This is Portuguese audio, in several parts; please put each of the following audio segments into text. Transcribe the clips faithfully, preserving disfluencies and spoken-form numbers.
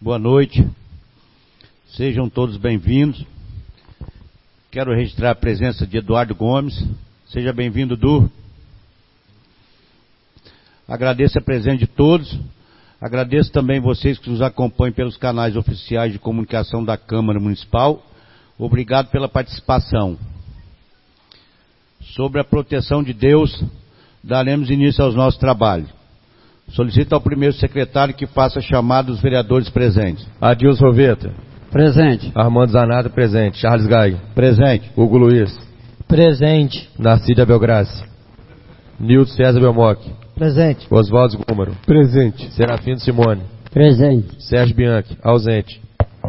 Boa noite, sejam todos bem-vindos. Quero registrar a presença de Eduardo Gomes. Seja bem-vindo, Du. Agradeço a presença de todos. Agradeço também vocês que nos acompanham pelos canais oficiais de comunicação da Câmara Municipal. Obrigado pela participação. Sobre a proteção de Deus, daremos início aos nossos trabalhos. Solicito ao primeiro secretário que faça a chamada dos vereadores presentes. Adilson Roveta. Presente. Armando Zanata, presente. Charles Gai. Presente. Hugo Luiz. Presente. Narcídia Belgrassi. Nilton César Belmoc. Presente. Oswaldo Gúmaro. Presente. Serafino Simone. Presente. Sérgio Bianchi. Ausente.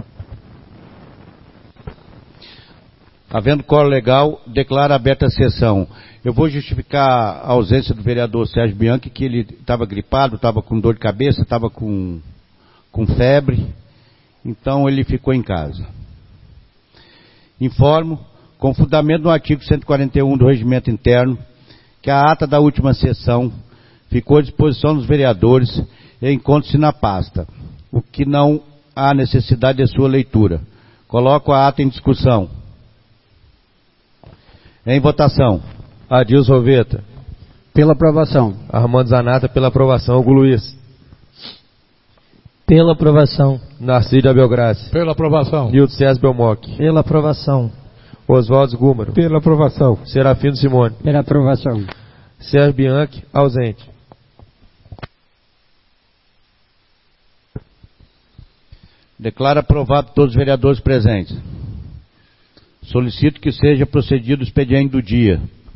Havendo quórum legal, declaro aberta a sessão. Eu vou justificar a ausência do vereador Sérgio Bianchi, que ele estava gripado, estava com dor de cabeça, estava com, com febre, então ele ficou em casa. Informo, com fundamento no artigo cento e quarenta e um do Regimento Interno, que a ata da última sessão ficou à disposição dos vereadores e encontra-se na pasta, o que não há necessidade de sua leitura. Coloco a ata em discussão. Em votação. Adilson Roveta. Pela aprovação. Armando Zanata, pela aprovação. Hugo Luiz. Pela aprovação. Narcídia Belgrassi. Pela aprovação. Nilton César Belmoc. Pela aprovação. Oswaldo Gúmaro. Pela aprovação. Serafino Simone. Pela aprovação. Sérgio Bianchi, ausente. Declaro aprovado todos os vereadores presentes. Solicito que seja procedido o expediente do dia.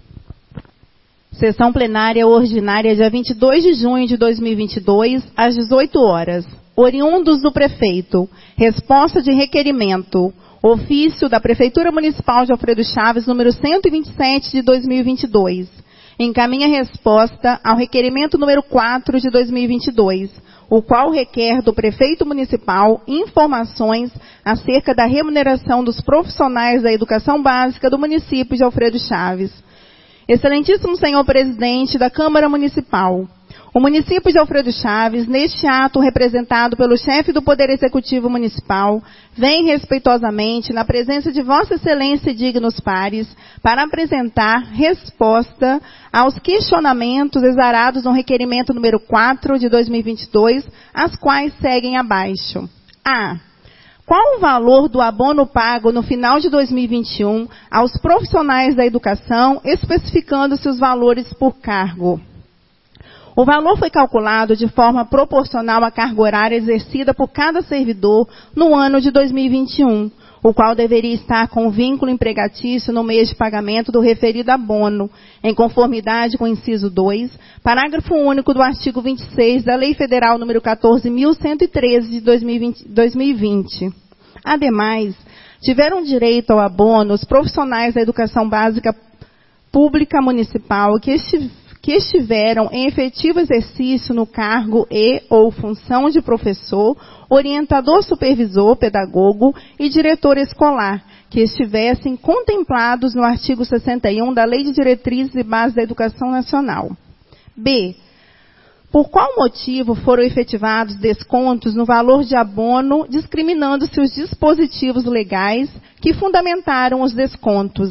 Sessão plenária ordinária dia vinte e dois de junho de dois mil e vinte e dois, às dezoito horas. Oriundos do prefeito. Resposta de requerimento. Ofício da Prefeitura Municipal de Alfredo Chaves, número cento e vinte e sete de dois mil e vinte e dois. Encaminha resposta ao requerimento número quatro de dois mil e vinte e dois, o qual requer do prefeito municipal informações acerca da remuneração dos profissionais da educação básica do município de Alfredo Chaves. Excelentíssimo senhor presidente da Câmara Municipal, o município de Alfredo Chaves, neste ato representado pelo chefe do Poder Executivo Municipal, vem respeitosamente, na presença de Vossa Excelência e dignos pares, para apresentar resposta aos questionamentos exarados no requerimento número quatro de dois mil e vinte e dois, as quais seguem abaixo. A. Qual o valor do abono pago no final de dois mil e vinte e um aos profissionais da educação, especificando-se os valores por cargo? O valor foi calculado de forma proporcional à carga horária exercida por cada servidor no ano de dois mil e vinte e um, o qual deveria estar com vínculo empregatício no mês de pagamento do referido abono, em conformidade com o inciso dois, parágrafo único do artigo vinte e seis da Lei Federal número quatorze mil cento e treze de dois mil e vinte. Ademais, tiveram direito ao abono os profissionais da educação básica pública municipal que estiveram que estiveram em efetivo exercício no cargo e ou função de professor, orientador supervisor, pedagogo e diretor escolar, que estivessem contemplados no artigo sessenta e um da Lei de Diretrizes e Bases da Educação Nacional. B. Por qual motivo foram efetivados descontos no valor de abono, discriminando-se os dispositivos legais que fundamentaram os descontos?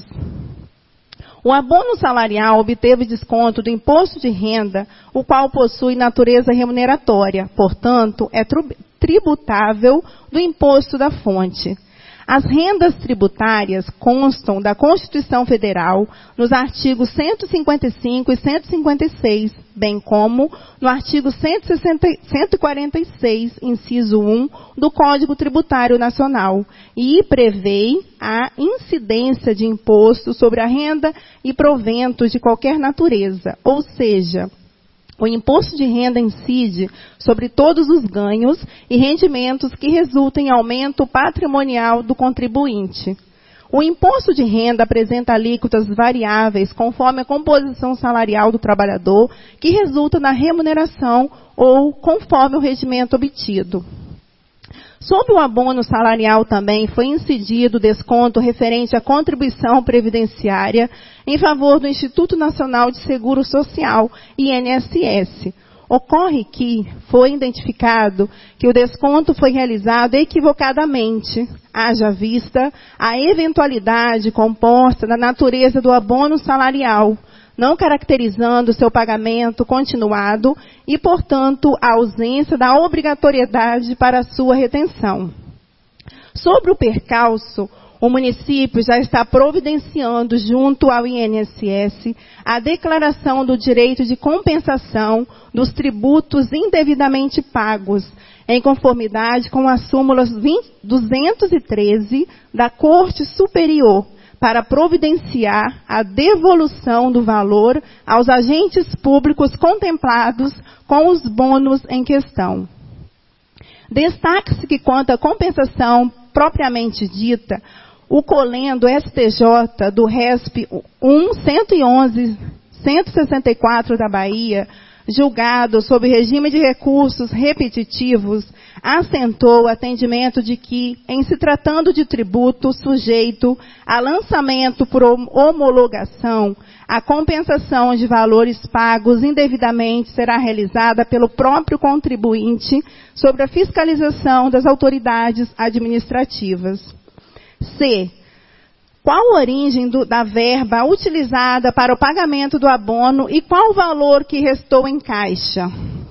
O abono salarial obteve desconto do imposto de renda, o qual possui natureza remuneratória, portanto, é tributável do imposto da fonte. As rendas tributárias constam da Constituição Federal nos artigos cento e cinquenta e cinco e cento e cinquenta e seis, bem como no artigo cento e quarenta e seis, inciso um, do Código Tributário Nacional, e prevê a incidência de imposto sobre a renda e proventos de qualquer natureza, ou seja, o imposto de renda incide sobre todos os ganhos e rendimentos que resultem em aumento patrimonial do contribuinte. O imposto de renda apresenta alíquotas variáveis conforme a composição salarial do trabalhador, que resulta na remuneração ou conforme o rendimento obtido. Sob o abono salarial também foi incidido o desconto referente à contribuição previdenciária em favor do Instituto Nacional de Seguro Social, I N S S, Ocorre que foi identificado que o desconto foi realizado equivocadamente, haja vista a eventualidade composta da natureza do abono salarial, não caracterizando seu pagamento continuado e, portanto, a ausência da obrigatoriedade para sua retenção. Sobre o percalço, o município já está providenciando, junto ao I N S S, a declaração do direito de compensação dos tributos indevidamente pagos, em conformidade com a súmula duzentos e treze da Corte Superior, para providenciar a devolução do valor aos agentes públicos contemplados com os bônus em questão. Destaque-se que, quanto à compensação propriamente dita, o colendo S T J do R E S P um cento e onze cento e sessenta e quatro da Bahia, julgado sob regime de recursos repetitivos, assentou o atendimento de que, em se tratando de tributo sujeito a lançamento por homologação, a compensação de valores pagos indevidamente será realizada pelo próprio contribuinte sobre a fiscalização das autoridades administrativas. C. Qual a origem do, da verba utilizada para o pagamento do abono e qual o valor que restou em caixa?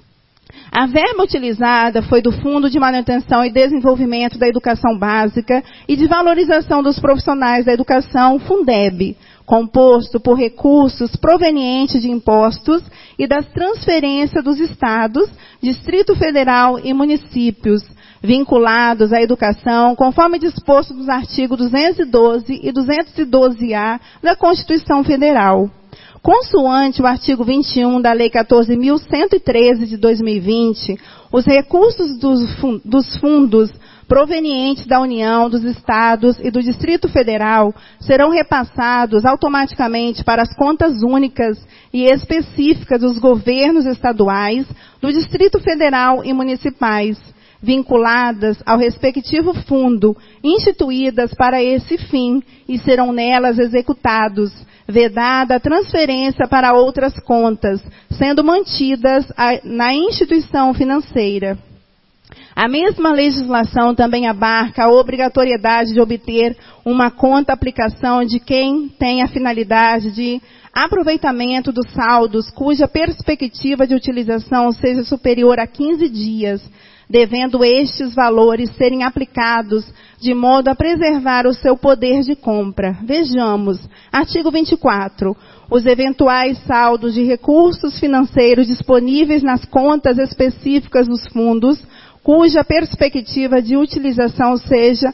A verba utilizada foi do Fundo de Manutenção e Desenvolvimento da Educação Básica e de Valorização dos Profissionais da Educação, Fundeb, composto por recursos provenientes de impostos e das transferências dos estados, Distrito Federal e municípios, vinculados à educação, conforme disposto nos artigos duzentos e doze e duzentos e doze A da Constituição Federal. Consoante o artigo vinte e um da Lei quatorze mil cento e treze de dois mil e vinte, os recursos dos fundos provenientes da União, dos Estados e do Distrito Federal serão repassados automaticamente para as contas únicas e específicas dos governos estaduais, do Distrito Federal e municipais, vinculadas ao respectivo fundo, instituídas para esse fim, e serão nelas executados, vedada a transferência para outras contas, sendo mantidas na instituição financeira. A mesma legislação também abarca a obrigatoriedade de obter uma conta aplicação de quem tem a finalidade de aproveitamento dos saldos cuja perspectiva de utilização seja superior a quinze dias, devendo estes valores serem aplicados de modo a preservar o seu poder de compra. Vejamos, artigo vinte e quatro. Os eventuais saldos de recursos financeiros disponíveis nas contas específicas dos fundos, cuja perspectiva de utilização seja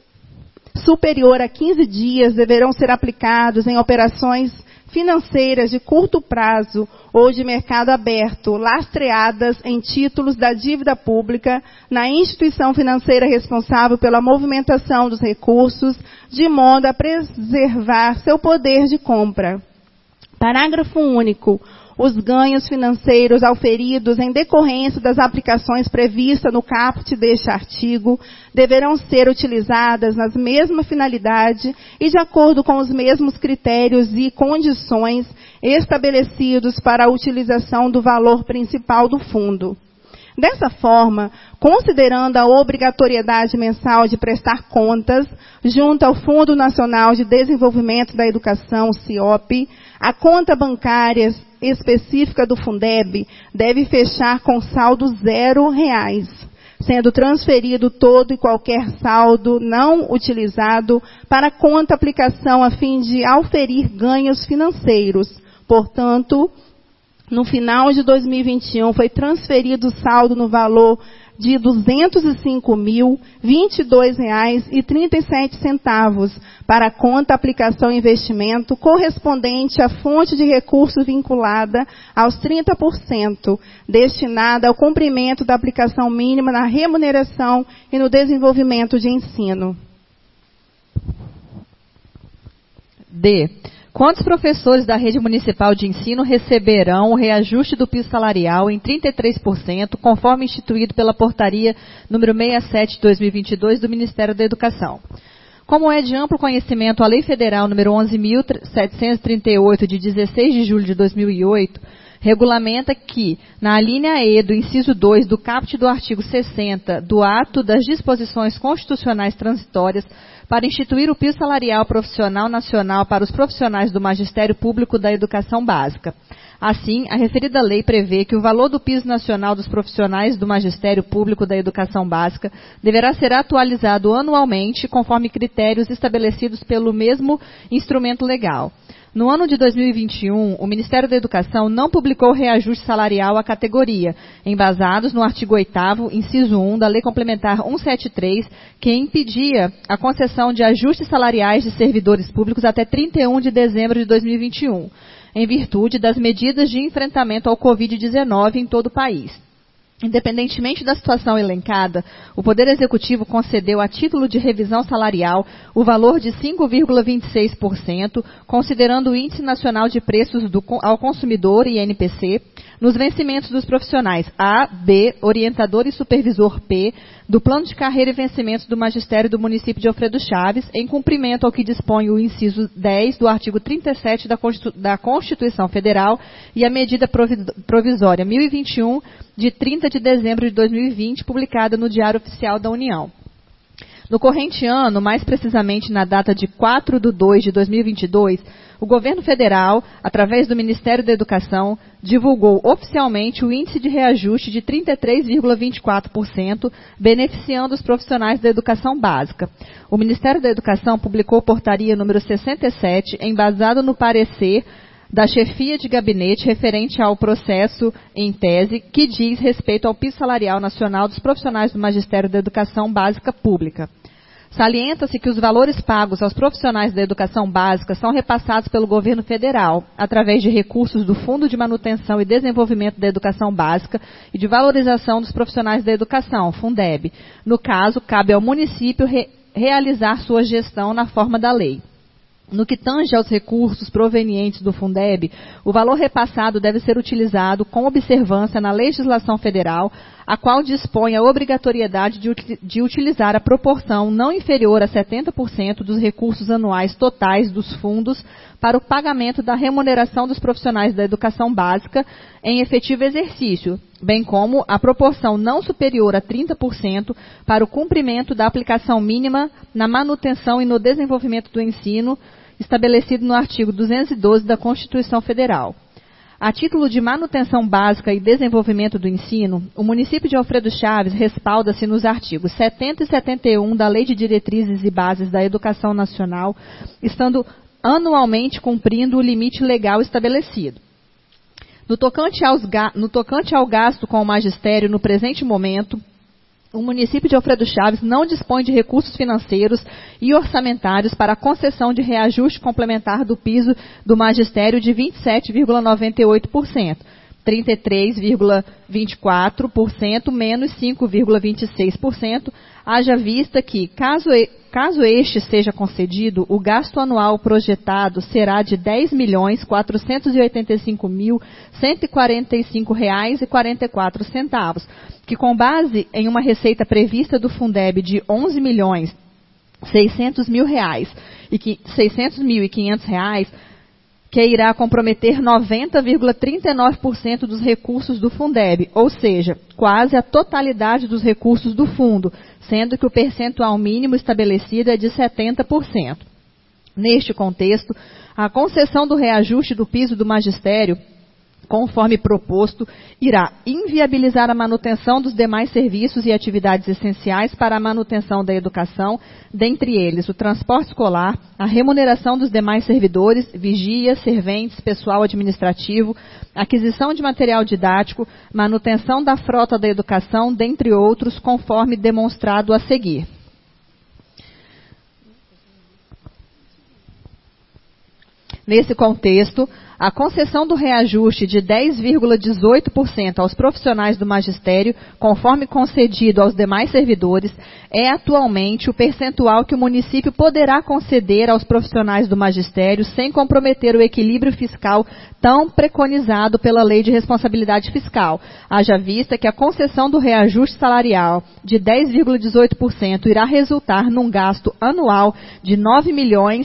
superior a quinze dias, deverão ser aplicados em operações financeiras de curto prazo ou de mercado aberto, lastreadas em títulos da dívida pública na instituição financeira responsável pela movimentação dos recursos, de modo a preservar seu poder de compra. Parágrafo único. Os ganhos financeiros auferidos em decorrência das aplicações previstas no caput deste artigo deverão ser utilizadas nas mesmas finalidades e de acordo com os mesmos critérios e condições estabelecidos para a utilização do valor principal do fundo. Dessa forma, considerando a obrigatoriedade mensal de prestar contas junto ao Fundo Nacional de Desenvolvimento da Educação, CIOP, a conta bancária específica do Fundeb deve fechar com saldo zero reais, sendo transferido todo e qualquer saldo não utilizado para a conta aplicação a fim de auferir ganhos financeiros. Portanto, no final de dois mil e vinte e um, foi transferido o saldo no valor de duzentos e cinco mil, vinte e dois reais e trinta e sete centavos para a conta aplicação investimento correspondente à fonte de recurso vinculada aos trinta por cento, destinada ao cumprimento da aplicação mínima na remuneração e no desenvolvimento de ensino. D. Quantos professores da rede municipal de ensino receberão o reajuste do piso salarial em trinta e três por cento, conforme instituído pela portaria número sessenta e sete de dois mil e vinte e dois do Ministério da Educação? Como é de amplo conhecimento a Lei Federal número onze mil setecentos e trinta e oito, de dezesseis de julho de dois mil e oito, regulamenta que, na alínea E do inciso dois do caput do artigo sessenta do ato das disposições constitucionais transitórias, para instituir o piso salarial profissional nacional para os profissionais do Magistério Público da Educação Básica. Assim, a referida lei prevê que o valor do piso nacional dos profissionais do Magistério Público da Educação Básica deverá ser atualizado anualmente, conforme critérios estabelecidos pelo mesmo instrumento legal. No ano de dois mil e vinte e um, o Ministério da Educação não publicou reajuste salarial à categoria, embasados no artigo oitavo, inciso um, da Lei Complementar cento e setenta e três, que impedia a concessão de ajustes salariais de servidores públicos até trinta e um de dezembro de dois mil e vinte e um, em virtude das medidas de enfrentamento ao covid dezenove em todo o país. Independentemente da situação elencada, o Poder Executivo concedeu a título de revisão salarial o valor de cinco vírgula vinte e seis por cento, considerando o Índice Nacional de Preços do, ao Consumidor, I N P C, nos vencimentos dos profissionais A, B, orientador e supervisor P, do Plano de Carreira e Vencimentos do Magistério do Município de Alfredo Chaves, em cumprimento ao que dispõe o inciso dez do artigo trinta e sete da, Constitu- da Constituição Federal e a medida provi- provisória mil e vinte e um, de trinta de dezembro de dois mil e vinte, publicada no Diário Oficial da União. No corrente ano, mais precisamente na data de quatro de dois de dois mil e vinte e dois, o governo federal, através do Ministério da Educação, divulgou oficialmente o índice de reajuste de trinta e três vírgula vinte e quatro por cento, beneficiando os profissionais da educação básica. O Ministério da Educação publicou portaria número sessenta e sete, embasado no parecer da chefia de gabinete referente ao processo em tese, que diz respeito ao piso salarial nacional dos profissionais do Magistério da Educação Básica Pública. Salienta-se que os valores pagos aos profissionais da educação básica são repassados pelo governo federal, através de recursos do Fundo de Manutenção e Desenvolvimento da Educação Básica e de Valorização dos Profissionais da Educação, Fundeb. No caso, cabe ao município re- realizar sua gestão na forma da lei. No que tange aos recursos provenientes do Fundeb, o valor repassado deve ser utilizado com observância na legislação federal, a qual dispõe a obrigatoriedade de, de utilizar a proporção não inferior a setenta por cento dos recursos anuais totais dos fundos para o pagamento da remuneração dos profissionais da educação básica em efetivo exercício, bem como a proporção não superior a trinta por cento para o cumprimento da aplicação mínima na manutenção e no desenvolvimento do ensino, estabelecido no artigo duzentos e doze da Constituição Federal. A título de manutenção básica e desenvolvimento do ensino, o município de Alfredo Chaves respalda-se nos artigos setenta e setenta e um da Lei de Diretrizes e Bases da Educação Nacional, estando anualmente cumprindo o limite legal estabelecido. No tocante, aos, no tocante ao gasto com o magistério no presente momento, o município de Alfredo Chaves não dispõe de recursos financeiros e orçamentários para a concessão de reajuste complementar do piso do magistério de vinte e sete vírgula noventa e oito por cento, trinta e três vírgula vinte e quatro por cento menos cinco vírgula vinte e seis por cento, haja vista que, caso, caso este seja concedido, o gasto anual projetado será de dez milhões quatrocentos e oitenta e cinco mil cento e quarenta e cinco reais e quarenta e quatro centavos, que com base em uma receita prevista do Fundeb de onze milhões seiscentos mil reais e que seiscentos mil e quinhentos reais, que irá comprometer noventa vírgula trinta e nove por cento dos recursos do Fundeb, ou seja, quase a totalidade dos recursos do fundo, sendo que o percentual mínimo estabelecido é de setenta por cento. Neste contexto, a concessão do reajuste do piso do magistério, conforme proposto, irá inviabilizar a manutenção dos demais serviços e atividades essenciais para a manutenção da educação, dentre eles o transporte escolar, a remuneração dos demais servidores, vigias, serventes, pessoal administrativo, aquisição de material didático, manutenção da frota da educação, dentre outros, conforme demonstrado a seguir. Nesse contexto, a concessão do reajuste de dez vírgula dezoito por cento aos profissionais do magistério, conforme concedido aos demais servidores, é atualmente o percentual que o município poderá conceder aos profissionais do magistério sem comprometer o equilíbrio fiscal tão preconizado pela Lei de Responsabilidade Fiscal. Haja vista que a concessão do reajuste salarial de dez vírgula dezoito por cento irá resultar num gasto anual de nove milhões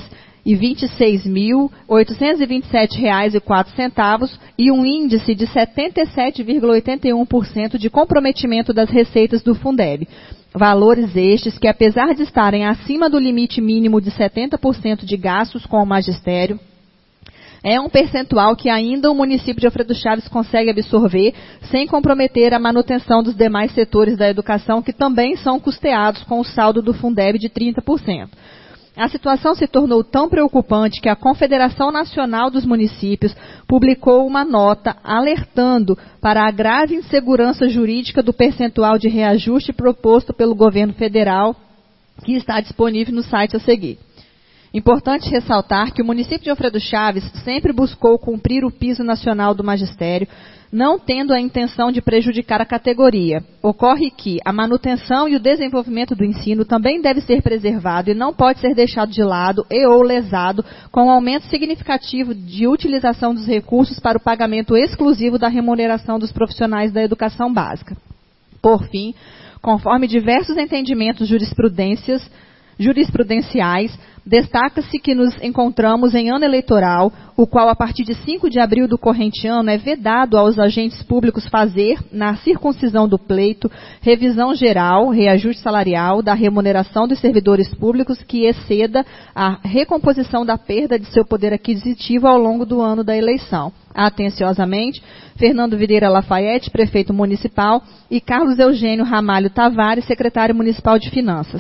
e vinte e seis mil, oitocentos e vinte e sete reais e quatro centavos e um índice de setenta e sete vírgula oitenta e um por cento de comprometimento das receitas do Fundeb. Valores estes que, apesar de estarem acima do limite mínimo de setenta por cento de gastos com o magistério, é um percentual que ainda o município de Alfredo Chaves consegue absorver sem comprometer a manutenção dos demais setores da educação, que também são custeados com o saldo do Fundeb de trinta por cento. A situação se tornou tão preocupante que a Confederação Nacional dos Municípios publicou uma nota alertando para a grave insegurança jurídica do percentual de reajuste proposto pelo governo federal, que está disponível no site a seguir. Importante ressaltar que o município de Alfredo Chaves sempre buscou cumprir o piso nacional do magistério, não tendo a intenção de prejudicar a categoria. Ocorre que a manutenção e o desenvolvimento do ensino também deve ser preservado e não pode ser deixado de lado e ou lesado com um aumento significativo de utilização dos recursos para o pagamento exclusivo da remuneração dos profissionais da educação básica. Por fim, conforme diversos entendimentos jurisprudências, jurisprudenciais, destaca-se que nos encontramos em ano eleitoral, o qual, a partir de cinco de abril do corrente ano, é vedado aos agentes públicos fazer, na circuncisão do pleito, revisão geral, reajuste salarial da remuneração dos servidores públicos que exceda a recomposição da perda de seu poder aquisitivo ao longo do ano da eleição. Atenciosamente, Fernando Videira Lafayette, prefeito municipal, e Carlos Eugênio Ramalho Tavares, secretário municipal de Finanças.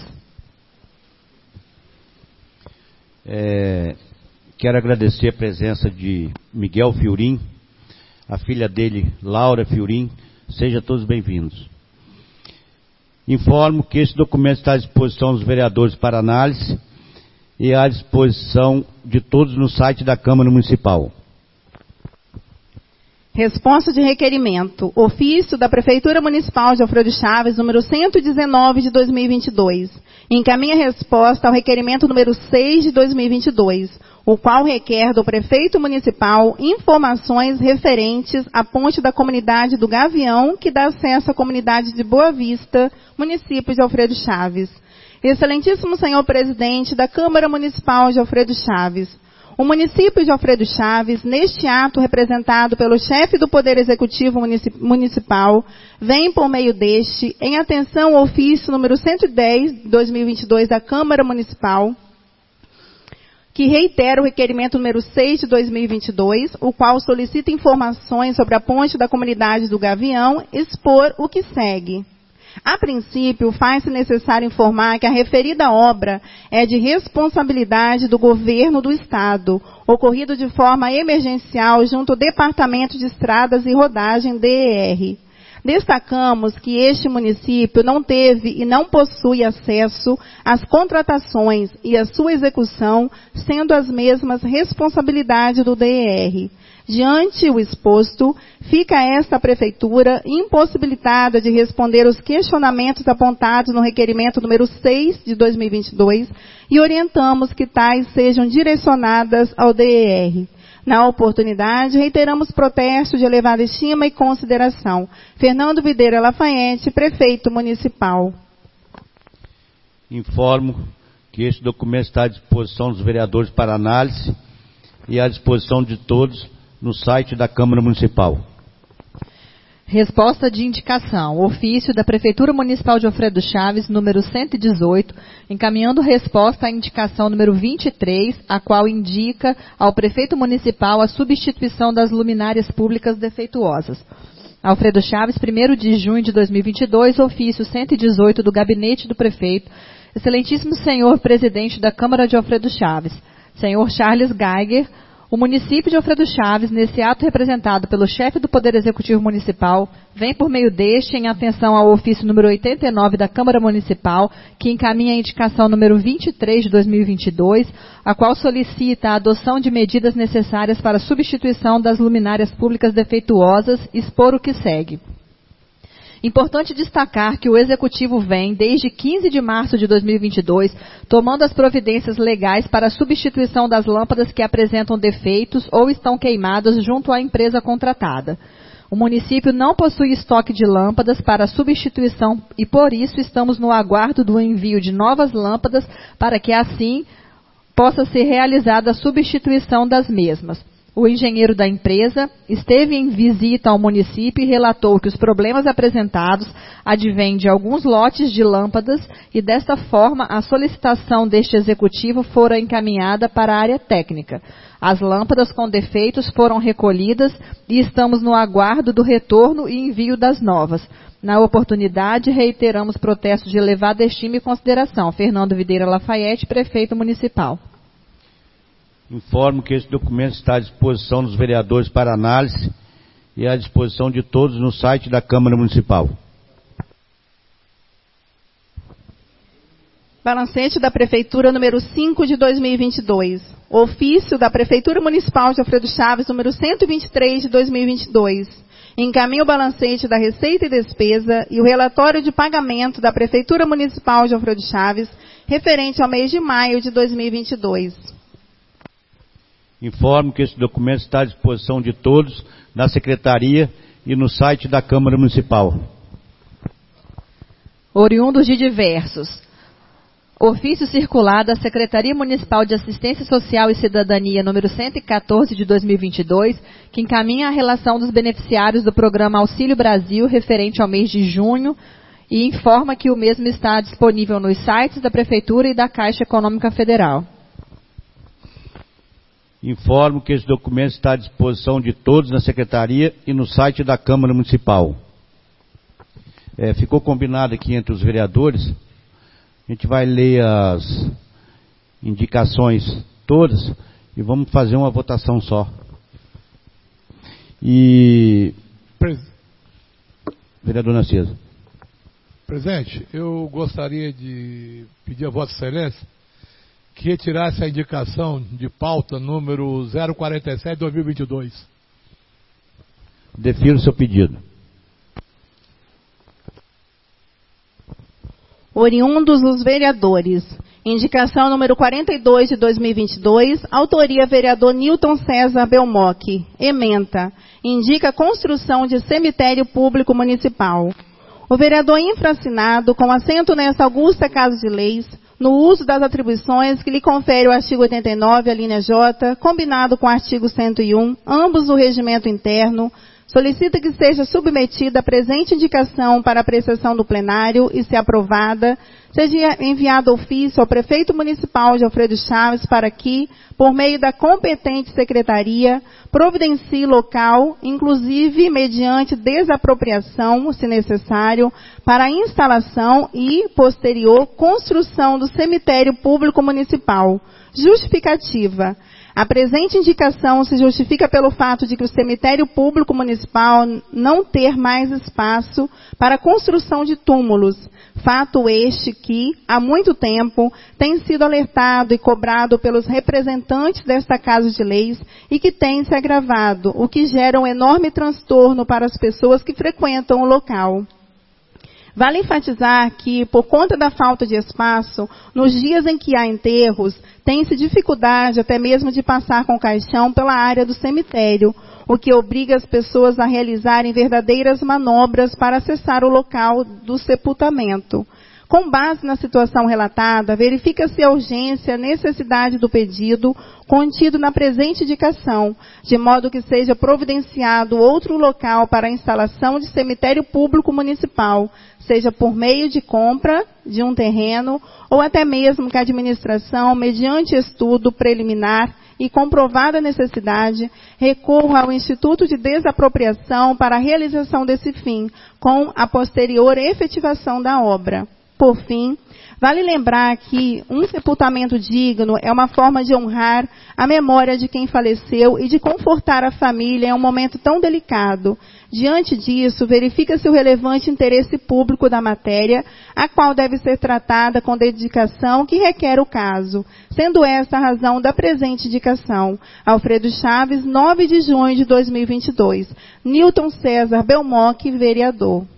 É, quero agradecer a presença de Miguel Fiorim, a filha dele, Laura Fiorim. Sejam todos bem-vindos. Informo que esse documento está à disposição dos vereadores para análise e à disposição de todos no site da Câmara Municipal. Resposta de requerimento. Ofício da Prefeitura Municipal de Alfredo Chaves, número cento e dezenove de dois mil e vinte e dois. Encaminha resposta ao requerimento número seis de dois mil e vinte e dois, o qual requer do Prefeito Municipal informações referentes à ponte da comunidade do Gavião, que dá acesso à comunidade de Boa Vista, município de Alfredo Chaves. Excelentíssimo senhor presidente da Câmara Municipal de Alfredo Chaves, o município de Alfredo Chaves, neste ato representado pelo chefe do Poder Executivo Municipal, vem por meio deste, em atenção ao ofício número cento e dez, de dois mil e vinte e dois da Câmara Municipal, que reitera o requerimento número seis de dois mil e vinte e dois, o qual solicita informações sobre a ponte da comunidade do Gavião, expor o que segue. A princípio, faz-se necessário informar que a referida obra é de responsabilidade do governo do Estado, ocorrido de forma emergencial junto ao Departamento de Estradas e Rodagem, D E R. Destacamos que este município não teve e não possui acesso às contratações e à sua execução, sendo as mesmas responsabilidade do D E R. Diante o exposto, fica esta Prefeitura impossibilitada de responder os questionamentos apontados no requerimento número seis de dois mil e vinte e dois e orientamos que tais sejam direcionadas ao D E R. Na oportunidade, reiteramos protesto de elevada estima e consideração. Fernando Videira Lafayette, Prefeito Municipal. Informo que este documento está à disposição dos vereadores para análise e à disposição de todos no site da Câmara Municipal. Resposta de indicação. Ofício da Prefeitura Municipal de Alfredo Chaves, número cento e dezoito, encaminhando resposta à indicação número vinte e três, a qual indica ao Prefeito Municipal a substituição das luminárias públicas defeituosas. Alfredo Chaves, primeiro de junho de dois mil e vinte e dois, ofício cento e dezoito do Gabinete do Prefeito. Excelentíssimo senhor Presidente da Câmara de Alfredo Chaves, senhor Charles Geiger, o município de Alfredo Chaves, nesse ato representado pelo chefe do Poder Executivo Municipal, vem por meio deste em atenção ao ofício número oitenta e nove da Câmara Municipal, que encaminha a indicação número vinte e três de dois mil e vinte e dois, a qual solicita a adoção de medidas necessárias para a substituição das luminárias públicas defeituosas, expor o que segue. Importante destacar que o Executivo vem, desde quinze de março de dois mil e vinte e dois, tomando as providências legais para a substituição das lâmpadas que apresentam defeitos ou estão queimadas junto à empresa contratada. O município não possui estoque de lâmpadas para substituição e, por isso, estamos no aguardo do envio de novas lâmpadas para que, assim, possa ser realizada a substituição das mesmas. O engenheiro da empresa esteve em visita ao município e relatou que os problemas apresentados advêm de alguns lotes de lâmpadas e, desta forma, a solicitação deste executivo fora encaminhada para a área técnica. As lâmpadas com defeitos foram recolhidas e estamos no aguardo do retorno e envio das novas. Na oportunidade, reiteramos protesto de elevada estima e consideração. Fernando Videira Lafayette, prefeito municipal. Informo que esse documento está à disposição dos vereadores para análise e à disposição de todos no site da Câmara Municipal. Balancete da Prefeitura número cinco de dois mil e vinte e dois. Ofício da Prefeitura Municipal de Alfredo Chaves número cento e vinte e três de dois mil e vinte e dois. Encaminho o balancete da Receita e Despesa e o relatório de pagamento da Prefeitura Municipal de Alfredo Chaves referente ao mês de maio de dois mil e vinte e dois. Informo que esse documento está à disposição de todos na Secretaria e no site da Câmara Municipal. Oriundos de diversos. Ofício circular da Secretaria Municipal de Assistência Social e Cidadania número cento e quatorze de dois mil e vinte e dois, que encaminha a relação dos beneficiários do programa Auxílio Brasil referente ao mês de junho e informa que o mesmo está disponível nos sites da Prefeitura e da Caixa Econômica Federal. Informo que esse documento está à disposição de todos na Secretaria e no site da Câmara Municipal. É, ficou combinado aqui entre os vereadores, a gente vai ler as indicações todas e vamos fazer uma votação só. E... Pres... Vereador Narciso. Presidente, eu gostaria de pedir a Vossa Excelência que retirasse a indicação de pauta número zero quarenta e sete de dois mil e vinte e dois. Defiro o seu pedido. Oriundos os vereadores. Indicação número quarenta e dois de dois mil e vinte e dois, autoria vereador Newton César Belmoc. Ementa. Indica construção de cemitério público municipal. O vereador infraassinado, com assento nesta augusta Casa de Leis, no uso das atribuições que lhe confere o artigo oitenta e nove, a linha J, combinado com o artigo cento e um, ambos do regimento interno, solicita que seja submetida a presente indicação para apreciação do plenário e, se aprovada, seja enviado ofício ao prefeito municipal de Alfredo Chaves para que, por meio da competente secretaria, providencie local, inclusive mediante desapropriação, se necessário, para a instalação e, posterior, construção do cemitério público municipal. Justificativa. A presente indicação se justifica pelo fato de que o cemitério público municipal não ter mais espaço para a construção de túmulos, fato este que, há muito tempo, tem sido alertado e cobrado pelos representantes desta Casa de Leis e que tem se agravado, o que gera um enorme transtorno para as pessoas que frequentam o local. Vale enfatizar que, por conta da falta de espaço, nos dias em que há enterros, tem-se dificuldade até mesmo de passar com o caixão pela área do cemitério, o que obriga as pessoas a realizarem verdadeiras manobras para acessar o local do sepultamento. Com base na situação relatada, verifica-se a urgência e a necessidade do pedido contido na presente indicação, de modo que seja providenciado outro local para a instalação de cemitério público municipal, seja por meio de compra de um terreno ou até mesmo que a administração, mediante estudo preliminar e comprovada necessidade, recorra ao Instituto de Desapropriação para a realização desse fim, com a posterior efetivação da obra. Por fim, vale lembrar que um sepultamento digno é uma forma de honrar a memória de quem faleceu e de confortar a família em um momento tão delicado. Diante disso, verifica-se o relevante interesse público da matéria, a qual deve ser tratada com dedicação que requer o caso, sendo esta a razão da presente indicação. Alfredo Chaves, nove de junho de dois mil e vinte e dois. Newton César Belmoc, vereador.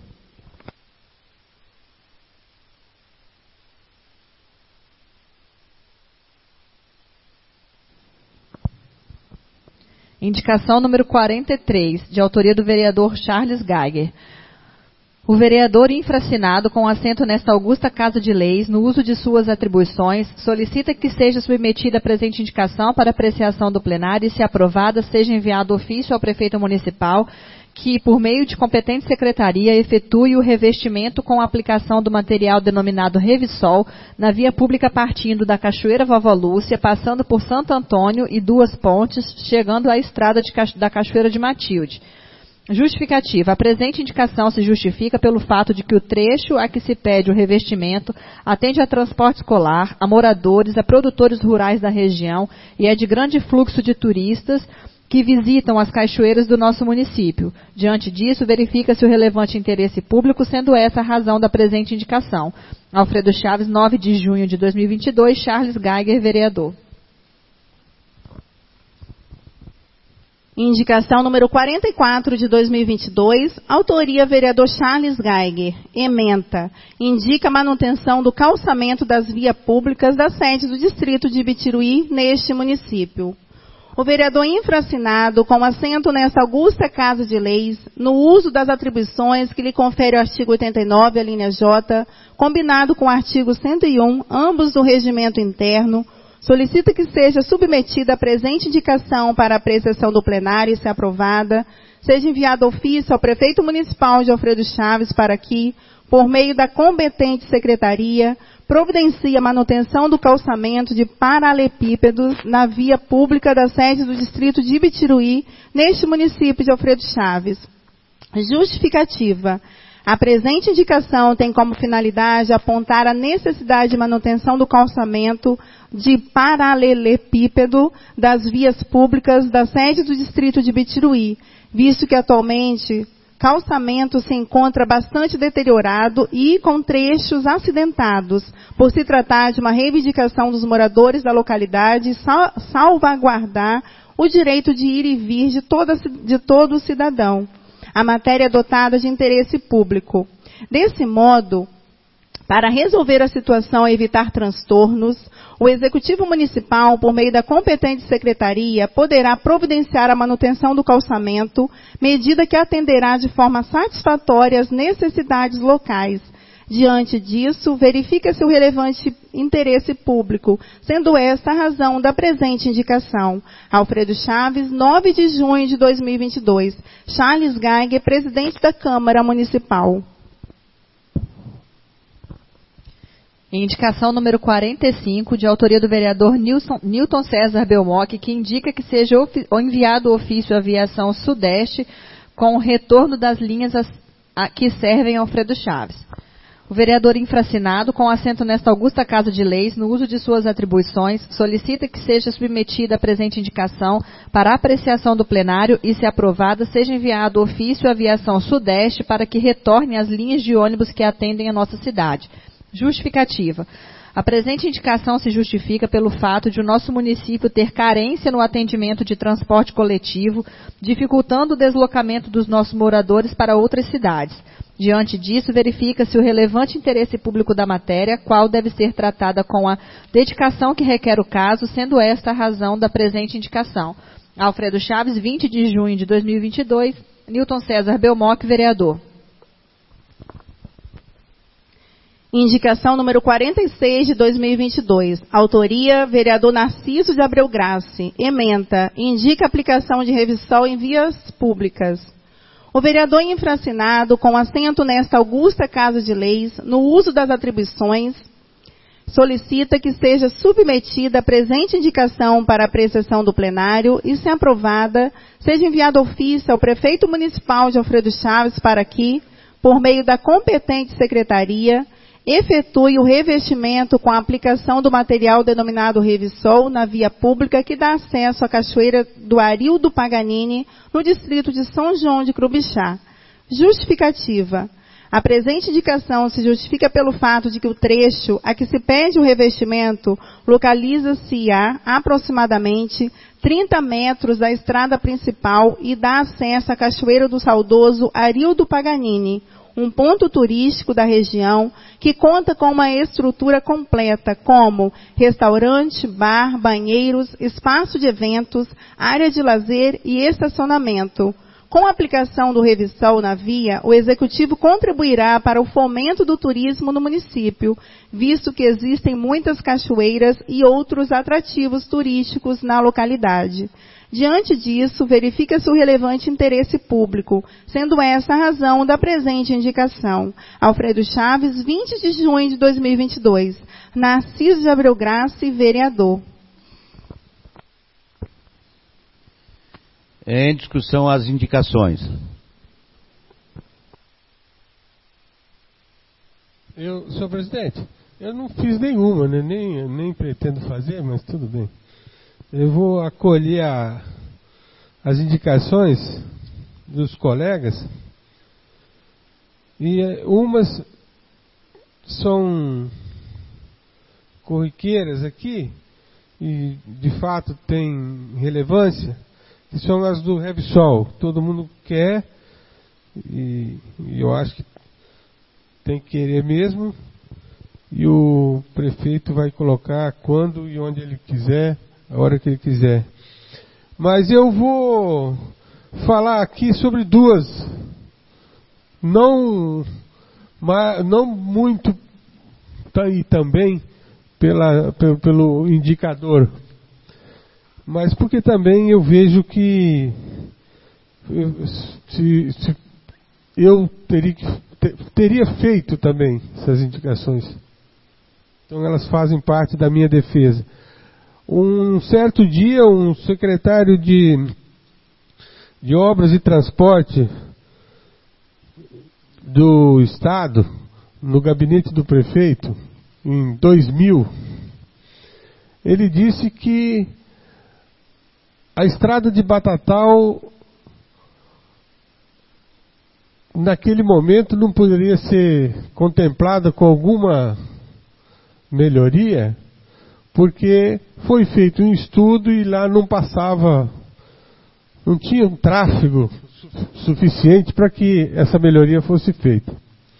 Indicação número quarenta e três, de autoria do vereador Charles Geiger. O vereador infracinado, com assento nesta augusta Casa de Leis, no uso de suas atribuições, solicita que seja submetida a presente indicação para apreciação do plenário e, se aprovada, seja enviado ofício ao prefeito municipal que, por meio de competente secretaria, efetue o revestimento com a aplicação do material denominado Revisol na via pública partindo da Cachoeira Vovó Lúcia, passando por Santo Antônio e Duas Pontes, chegando à estrada de, da Cachoeira de Matilde. Justificativa. A presente indicação se justifica pelo fato de que o trecho a que se pede o revestimento atende a transporte escolar, a moradores, a produtores rurais da região e é de grande fluxo de turistas que visitam as cachoeiras do nosso município. Diante disso, verifica-se o relevante interesse público, sendo essa a razão da presente indicação. Alfredo Chaves, nove de junho de dois mil e vinte e dois, Charles Geiger, vereador. Indicação número quarenta e quatro de dois mil e vinte e dois, autoria vereador Charles Geiger, ementa, indica a manutenção do calçamento das vias públicas da sede do distrito de Ibitiruí neste município. O vereador infracinado, com assento nesta augusta Casa de Leis, no uso das atribuições que lhe confere o artigo oitenta e nove, a linha J, combinado com o artigo cento e um, ambos do regimento interno, solicita que seja submetida a presente indicação para apreciação do plenário e, se aprovada, seja enviado ofício ao prefeito municipal de Alfredo Chaves para que, por meio da competente secretaria, providencie a manutenção do calçamento de paralelepípedos na via pública da sede do distrito de Ibitiruí, neste município de Alfredo Chaves. Justificativa. A presente indicação tem como finalidade apontar a necessidade de manutenção do calçamento de paralelepípedo das vias públicas da sede do distrito de Ibitiruí, visto que atualmente calçamento se encontra bastante deteriorado e com trechos acidentados, por se tratar de uma reivindicação dos moradores da localidade e sal, salvaguardar o direito de ir e vir de, toda, de todo cidadão. A matéria é dotada de interesse público. Desse modo, para resolver a situação e evitar transtornos, o Executivo Municipal, por meio da competente secretaria, poderá providenciar a manutenção do calçamento, medida que atenderá de forma satisfatória às necessidades locais. Diante disso, verifica-se o relevante interesse público, sendo esta a razão da presente indicação. Alfredo Chaves, nove de junho de dois mil e vinte e dois. Charles Geiger, presidente da Câmara Municipal. Indicação número quarenta e cinco, de autoria do vereador Nilson, Newton César Belmoc, que indica que seja ofi, enviado o ofício à Aviação Sudeste com o retorno das linhas a, a, que servem a Alfredo Chaves. O vereador infracinado, com assento nesta augusta Casa de Leis, no uso de suas atribuições, solicita que seja submetida a presente indicação para apreciação do plenário e, se aprovada, seja enviado ofício à Aviação Sudeste para que retorne as linhas de ônibus que atendem a nossa cidade. Justificativa. A presente indicação se justifica pelo fato de o nosso município ter carência no atendimento de transporte coletivo, dificultando o deslocamento dos nossos moradores para outras cidades. Diante disso, verifica-se o relevante interesse público da matéria, qual deve ser tratada com a dedicação que requer o caso, sendo esta a razão da presente indicação. Alfredo Chaves, vinte de junho de dois mil e vinte e dois. Newton César Belmoc, vereador. Indicação número quarenta e seis de dois mil e vinte e dois. Autoria, vereador Narciso de Abreu Grassi. Ementa, indica aplicação de Revisol em vias públicas. O vereador infracinado, com assento nesta augusta Casa de Leis, no uso das atribuições, solicita que seja submetida a presente indicação para apreciação do plenário e, se aprovada, seja enviado ofício ao prefeito municipal de Alfredo Chaves para que, por meio da competente secretaria, efetue o revestimento com a aplicação do material denominado Revisol na via pública que dá acesso à Cachoeira do Arildo Paganini, no distrito de São João de Crubixá. Justificativa. A presente indicação se justifica pelo fato de que o trecho a que se pede o revestimento localiza-se a aproximadamente trinta metros da estrada principal e dá acesso à Cachoeira do Saudoso Arildo Paganini, um ponto turístico da região que conta com uma estrutura completa, como restaurante, bar, banheiros, espaço de eventos, área de lazer e estacionamento. Com a aplicação do Revisol na via, o Executivo contribuirá para o fomento do turismo no município, visto que existem muitas cachoeiras e outros atrativos turísticos na localidade. Diante disso, verifica-se o relevante interesse público, sendo essa a razão da presente indicação. Alfredo Chaves, vinte de junho de dois mil e vinte e dois. Narciso de Abreu Graça, vereador. Em discussão as indicações. Eu, senhor presidente, eu não fiz nenhuma, né? nem, nem pretendo fazer, mas tudo bem. Eu vou acolher a, as indicações dos colegas, e umas são corriqueiras aqui, e de fato tem relevância, que são as do Revisol. Todo mundo quer, e, e eu acho que tem que querer mesmo, e o prefeito vai colocar quando e onde ele quiser, a hora que ele quiser. Mas eu vou falar aqui sobre duas, não, não muito e também pela, pelo, pelo indicador, mas porque também eu vejo que eu, se, se eu teria, teria feito também essas indicações. Então elas fazem parte da minha defesa. Um certo dia, um secretário de, de Obras e Transporte do Estado, no gabinete do prefeito, em dois mil, ele disse que a estrada de Batatal, naquele momento, não poderia ser contemplada com alguma melhoria, porque foi feito um estudo e lá não passava, não tinha um tráfego suficiente para que essa melhoria fosse feita.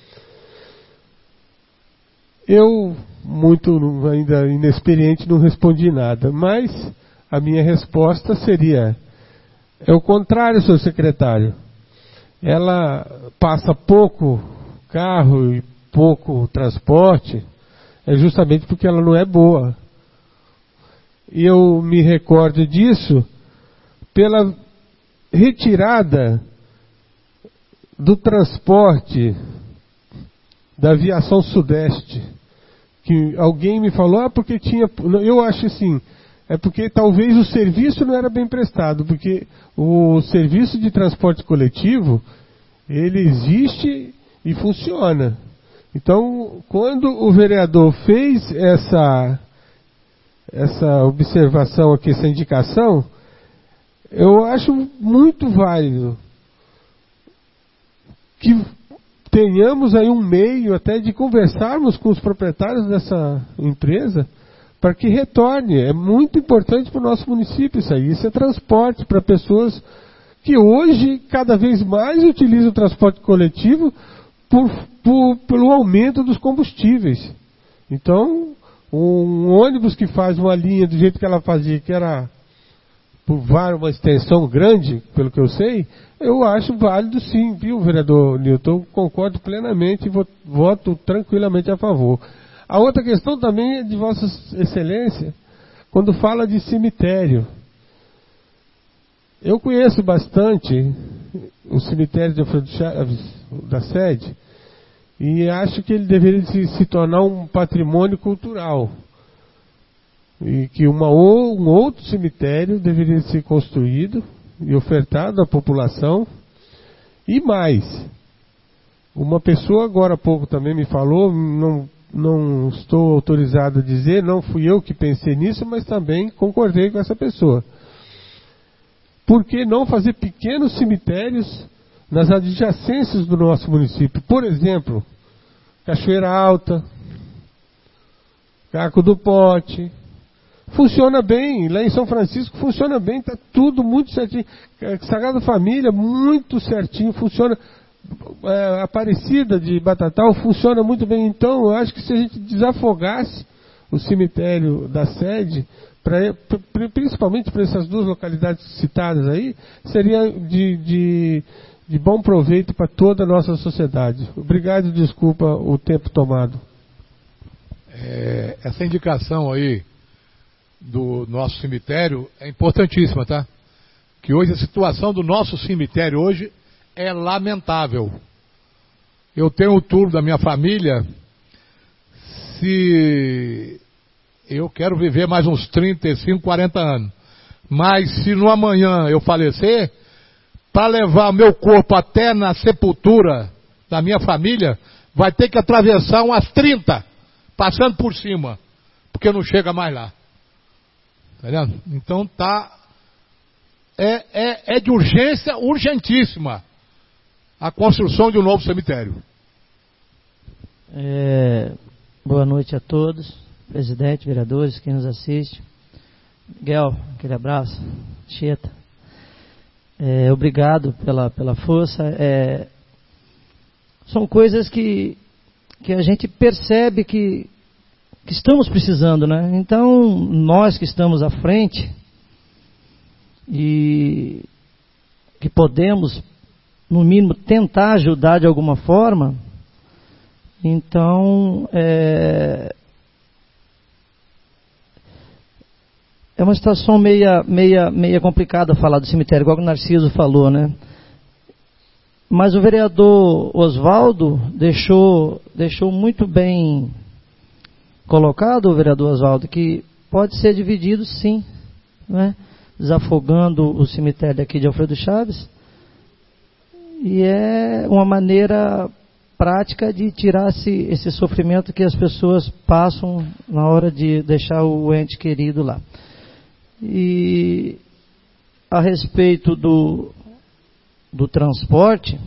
Eu, muito ainda inexperiente, não respondi nada, mas a minha resposta seria, é o contrário, senhor secretário. Ela passa pouco carro e pouco transporte, é justamente porque ela não é boa. E eu me recordo disso pela retirada do transporte da aviação sudeste, que alguém me falou, ah, porque tinha, eu acho assim, é porque talvez o serviço não era bem prestado, porque o serviço de transporte coletivo, ele existe e funciona. Então, quando o vereador fez essa, essa observação aqui, essa indicação, eu acho muito válido que tenhamos aí um meio até de conversarmos com os proprietários dessa empresa para que retorne. É muito importante para o nosso município isso aí. Isso é transporte para pessoas que hoje cada vez mais utilizam o transporte coletivo por, por, pelo aumento dos combustíveis. Então, um ônibus que faz uma linha do jeito que ela fazia, que era por uma extensão grande, pelo que eu sei, eu acho válido sim, viu, vereador Nilton? Concordo plenamente e voto, voto tranquilamente a favor. A outra questão também é de Vossa Excelência, quando fala de cemitério. Eu conheço bastante o cemitério de Alfredo Chaves, da sede, e acho que ele deveria se, se tornar um patrimônio cultural. E que uma, um outro cemitério deveria ser construído e ofertado à população. E mais, uma pessoa agora há pouco também me falou, não, não estou autorizado a dizer, não fui eu que pensei nisso, mas também concordei com essa pessoa. Por que não fazer pequenos cemitérios nas adjacências do nosso município? Por exemplo, Cachoeira Alta, Caco do Pote. Funciona bem, lá em São Francisco funciona bem, está tudo muito certinho. Sagrada Família, muito certinho, funciona. É, Aparecida de Batatal funciona muito bem. Então, eu acho que se a gente desafogasse o cemitério da sede, pra, pra, principalmente para essas duas localidades citadas aí, seria de, de, de bom proveito para toda a nossa sociedade. Obrigado, desculpa o tempo tomado. É, essa indicação aí do nosso cemitério é importantíssima, tá? Que hoje a situação do nosso cemitério hoje é lamentável. Eu tenho o turno da minha família, se eu quero viver mais uns trinta e cinco, quarenta anos, mas se no amanhã eu falecer, para levar meu corpo até na sepultura da minha família, vai ter que atravessar umas trinta, passando por cima, porque não chega mais lá. Tá vendo? Então tá, é, é, é de urgência, urgentíssima, a construção de um novo cemitério. É, boa noite a todos, presidente, vereadores, quem nos assiste. Miguel, aquele abraço. Cheta. É, obrigado pela, pela força. É, são coisas que, que a gente percebe que, que estamos precisando, né? Então, nós que estamos à frente e que podemos, no mínimo, tentar ajudar de alguma forma, então, é, é uma situação meia, meia, meia complicada falar do cemitério, igual o Narciso falou, né? Mas o vereador Oswaldo deixou, deixou muito bem colocado, o vereador Oswaldo, que pode ser dividido sim, né? Desafogando o cemitério aqui de Alfredo Chaves, e é uma maneira prática de tirar esse, esse sofrimento que as pessoas passam na hora de deixar o ente querido lá. E a respeito do, do transporte,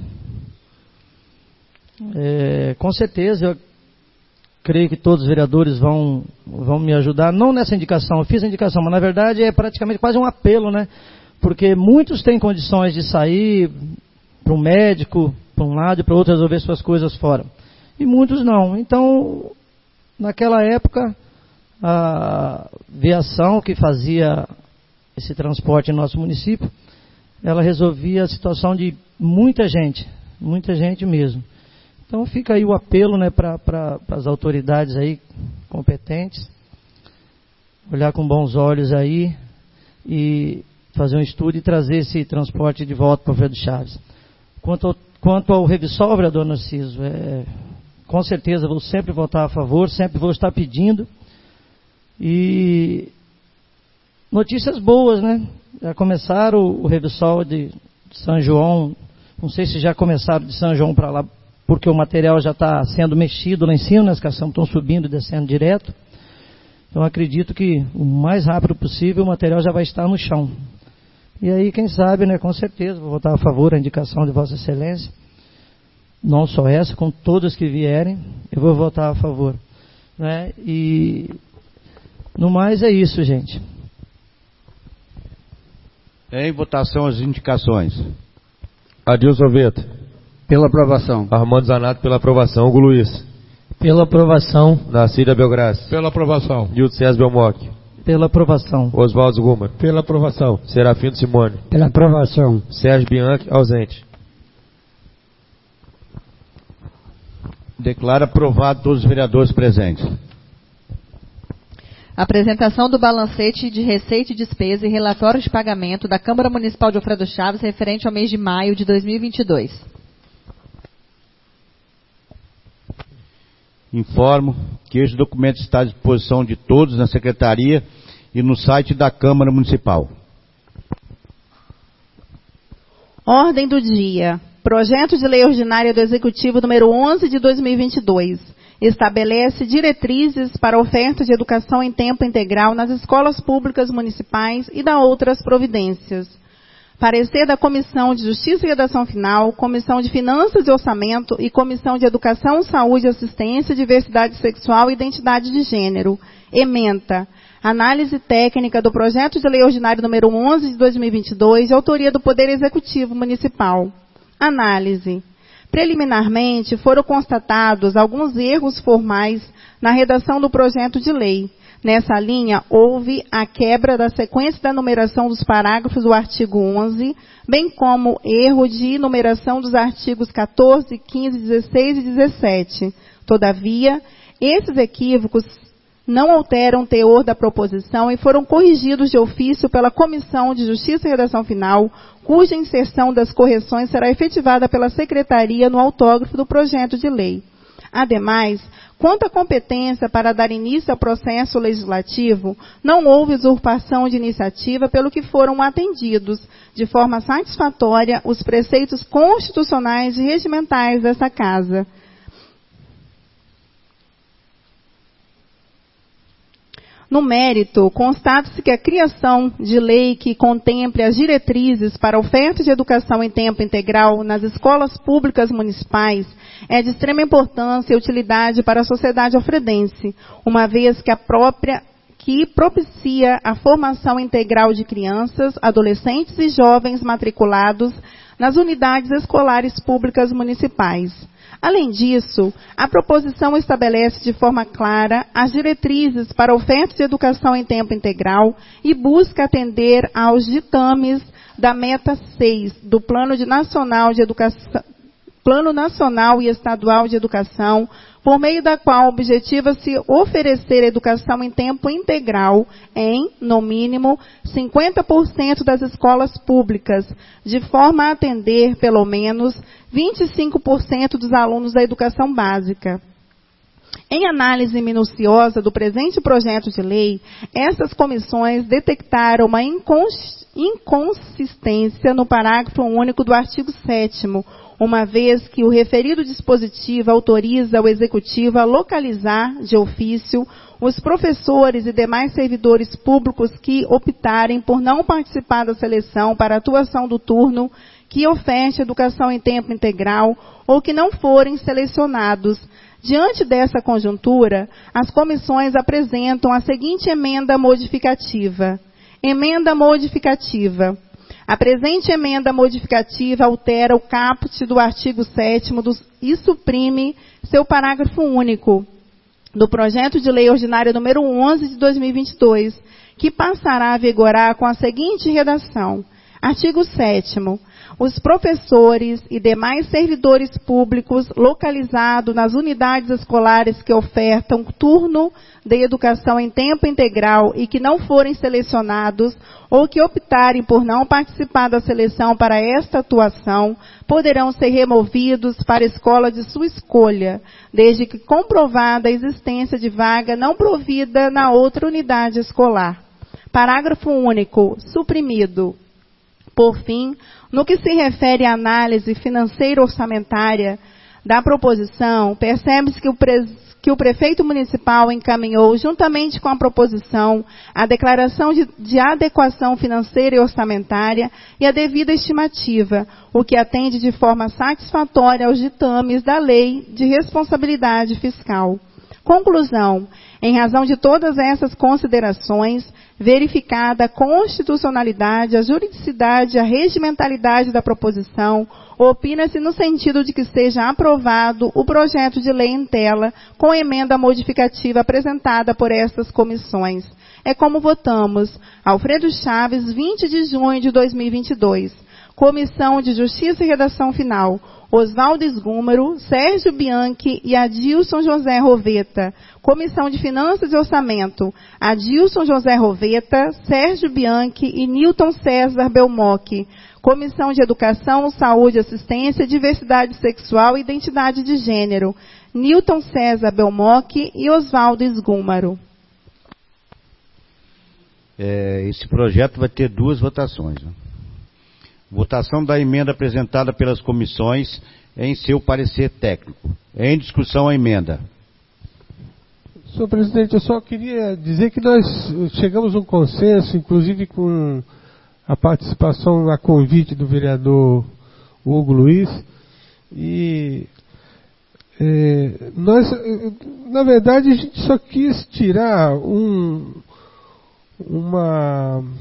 é, com certeza eu creio que todos os vereadores vão, vão me ajudar, não nessa indicação, eu fiz a indicação, mas na verdade é praticamente quase um apelo, né? Porque muitos têm condições de sair para um médico, para um lado e para o outro, resolver suas coisas fora. E muitos não. Então, naquela época, a viação que fazia esse transporte em nosso município, ela resolvia a situação de muita gente, muita gente mesmo. Então fica aí o apelo, né, para pra, as autoridades aí competentes, olhar com bons olhos aí e fazer um estudo e trazer esse transporte de volta para o Alfredo Chaves. Quanto ao, quanto ao Revissol, vereador Narciso, é, com certeza vou sempre votar a favor, sempre vou estar pedindo. E notícias boas, né? Já começaram o, o Revissol de, de São João, não sei se já começaram de São João para lá, porque o material já está sendo mexido lá em cima, né? As caçambas estão subindo e descendo direto. Então acredito que o mais rápido possível o material já vai estar no chão. E aí, quem sabe, né, com certeza, vou votar a favor da indicação de Vossa Excelência. Não só essa, com todas que vierem, eu vou votar a favor. Né? E, no mais, é isso, gente. Em votação as indicações. Adilson Veta. Pela aprovação. Armando Zanato pela aprovação. Hugo Luiz. Pela aprovação. Nacida Belgraça. Pela aprovação. Nilton César Belmoc. Pela aprovação. Oswaldo Guma. Pela aprovação. Serafino Simone. Pela aprovação. Sérgio Bianchi, ausente. Declaro aprovado todos os vereadores presentes. Apresentação do balancete de receita e despesa e relatório de pagamento da Câmara Municipal de Alfredo Chaves referente ao mês de maio de dois mil e vinte e dois. Informo que este documento está à disposição de todos na Secretaria e no site da Câmara Municipal. Ordem do dia. Projeto de Lei Ordinária do Executivo número onze de dois mil e vinte e dois. Estabelece diretrizes para a oferta de educação em tempo integral nas escolas públicas municipais e dá outras providências. Parecer da Comissão de Justiça e Redação Final, Comissão de Finanças e Orçamento e Comissão de Educação, Saúde, Assistência, Diversidade Sexual e Identidade de Gênero. Ementa. Análise técnica do Projeto de Lei Ordinário número onze de dois mil e vinte e dois, de autoria do Poder Executivo Municipal. Análise. Preliminarmente, foram constatados alguns erros formais na redação do projeto de lei, Nessa linha, houve a quebra da sequência da numeração dos parágrafos do artigo onze, bem como erro de numeração dos artigos quatorze, quinze, dezesseis e dezessete. Todavia, esses equívocos não alteram o teor da proposição e foram corrigidos de ofício pela Comissão de Justiça e Redação Final, cuja inserção das correções será efetivada pela Secretaria no autógrafo do projeto de lei. Ademais, quanto à competência para dar início ao processo legislativo, não houve usurpação de iniciativa, pelo que foram atendidos, de forma satisfatória, os preceitos constitucionais e regimentais dessa Casa. No mérito, constata-se que a criação de lei que contemple as diretrizes para a oferta de educação em tempo integral nas escolas públicas municipais é de extrema importância e utilidade para a sociedade alfredense, uma vez que a própria que propicia a formação integral de crianças, adolescentes e jovens matriculados nas unidades escolares públicas municipais. Além disso, a proposição estabelece de forma clara as diretrizes para a oferta de educação em tempo integral e busca atender aos ditames da meta seis do Plano de Nacional de Educação, Plano Nacional e Estadual de Educação, por meio da qual objetiva-se oferecer educação em tempo integral em, no mínimo, cinquenta por cento das escolas públicas, de forma a atender, pelo menos, vinte e cinco por cento dos alunos da educação básica. Em análise minuciosa do presente projeto de lei, essas comissões detectaram uma incons- inconsistência no parágrafo único do artigo sétimo, uma vez que o referido dispositivo autoriza o Executivo a localizar, de ofício, os professores e demais servidores públicos que optarem por não participar da seleção para atuação do turno que oferte educação em tempo integral ou que não forem selecionados. Diante dessa conjuntura, as comissões apresentam a seguinte emenda modificativa. Emenda modificativa. A presente emenda modificativa altera o caput do artigo sétimo do, e suprime seu parágrafo único do projeto de lei ordinária número onze de dois mil e vinte e dois, que passará a vigorar com a seguinte redação. Artigo sétimo. Os professores e demais servidores públicos localizados nas unidades escolares que ofertam turno de educação em tempo integral e que não forem selecionados ou que optarem por não participar da seleção para esta atuação, poderão ser removidos para a escola de sua escolha, desde que comprovada a existência de vaga não provida na outra unidade escolar. Parágrafo único. Suprimido. Por fim, no que se refere à análise financeira orçamentária da proposição, percebe-se que o, pre... que o prefeito municipal encaminhou, juntamente com a proposição, a declaração de, de adequação financeira e orçamentária e a devida estimativa, o que atende de forma satisfatória aos ditames da Lei de Responsabilidade Fiscal. Conclusão. Em razão de todas essas considerações, verificada a constitucionalidade, a juridicidade e a regimentalidade da proposição, opina-se no sentido de que seja aprovado o projeto de lei em tela, com emenda modificativa apresentada por estas comissões. É como votamos. Alfredo Chaves, vinte de junho de dois mil e vinte e dois. Comissão de Justiça e Redação Final. Oswaldo Esgúmaro, Sérgio Bianchi e Adilson José Roveta. Comissão de Finanças e Orçamento. Adilson José Roveta, Sérgio Bianchi e Newton César Belmocchi. Comissão de Educação, Saúde, Assistência, Diversidade Sexual e Identidade de Gênero. Newton César Belmocchi e Oswaldo Esgúmaro. É, esse projeto vai ter duas votações, né? Votação da emenda apresentada pelas comissões em seu parecer técnico. Em discussão a emenda. Senhor presidente, eu só queria dizer que nós chegamos a um consenso, inclusive com a participação a convite do vereador Hugo Luiz, e é, nós, na verdade, a gente só quis tirar um, uma...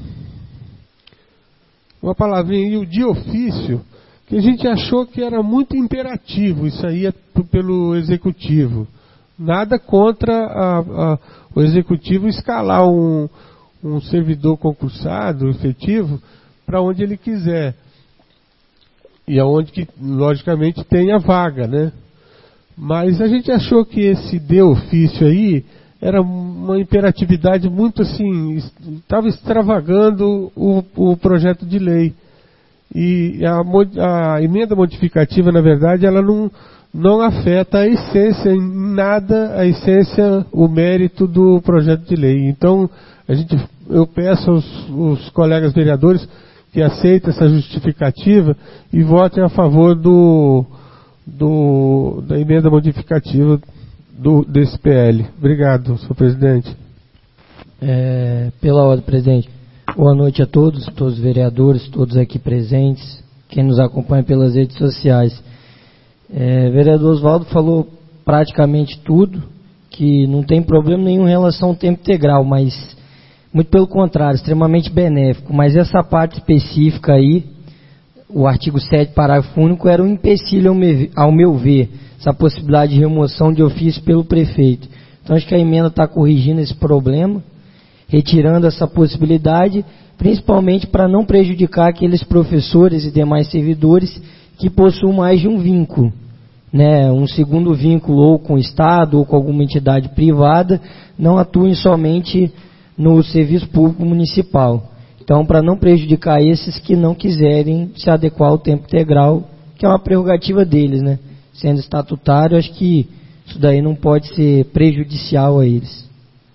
uma palavrinha de ofício, que a gente achou que era muito imperativo, isso aí é pelo executivo. Nada contra a, a, o executivo escalar um, um servidor concursado, efetivo, para onde ele quiser. E aonde que, logicamente, tem a vaga, né? Mas a gente achou que esse de ofício aí era uma imperatividade muito assim, estava extravagando o, o projeto de lei. E a, a emenda modificativa, na verdade, ela não, não afeta a essência, em nada a essência, o mérito do projeto de lei. Então, a gente, eu peço aos, aos colegas vereadores que aceitem essa justificativa e votem a favor do, do, da emenda modificativa do, desse P L. Obrigado, senhor presidente. É, pela ordem, presidente. Boa noite a todos, todos os vereadores, todos aqui presentes, quem nos acompanha pelas redes sociais. É, o vereador Oswaldo falou praticamente tudo, que não tem problema nenhum em relação ao tempo integral, mas muito pelo contrário, extremamente benéfico. Mas essa parte específica aí, o artigo sete, parágrafo único, era um empecilho ao meu, ao meu ver, essa possibilidade de remoção de ofício pelo prefeito. Então acho que a emenda está corrigindo esse problema, retirando essa possibilidade, principalmente para não prejudicar aqueles professores e demais servidores que possuem mais de um vínculo, né? Um segundo vínculo ou com o Estado ou com alguma entidade privada, não atuem somente no serviço público municipal. Então, para não prejudicar esses que não quiserem se adequar ao tempo integral, que é uma prerrogativa deles, né? Sendo estatutário, acho que isso daí não pode ser prejudicial a eles.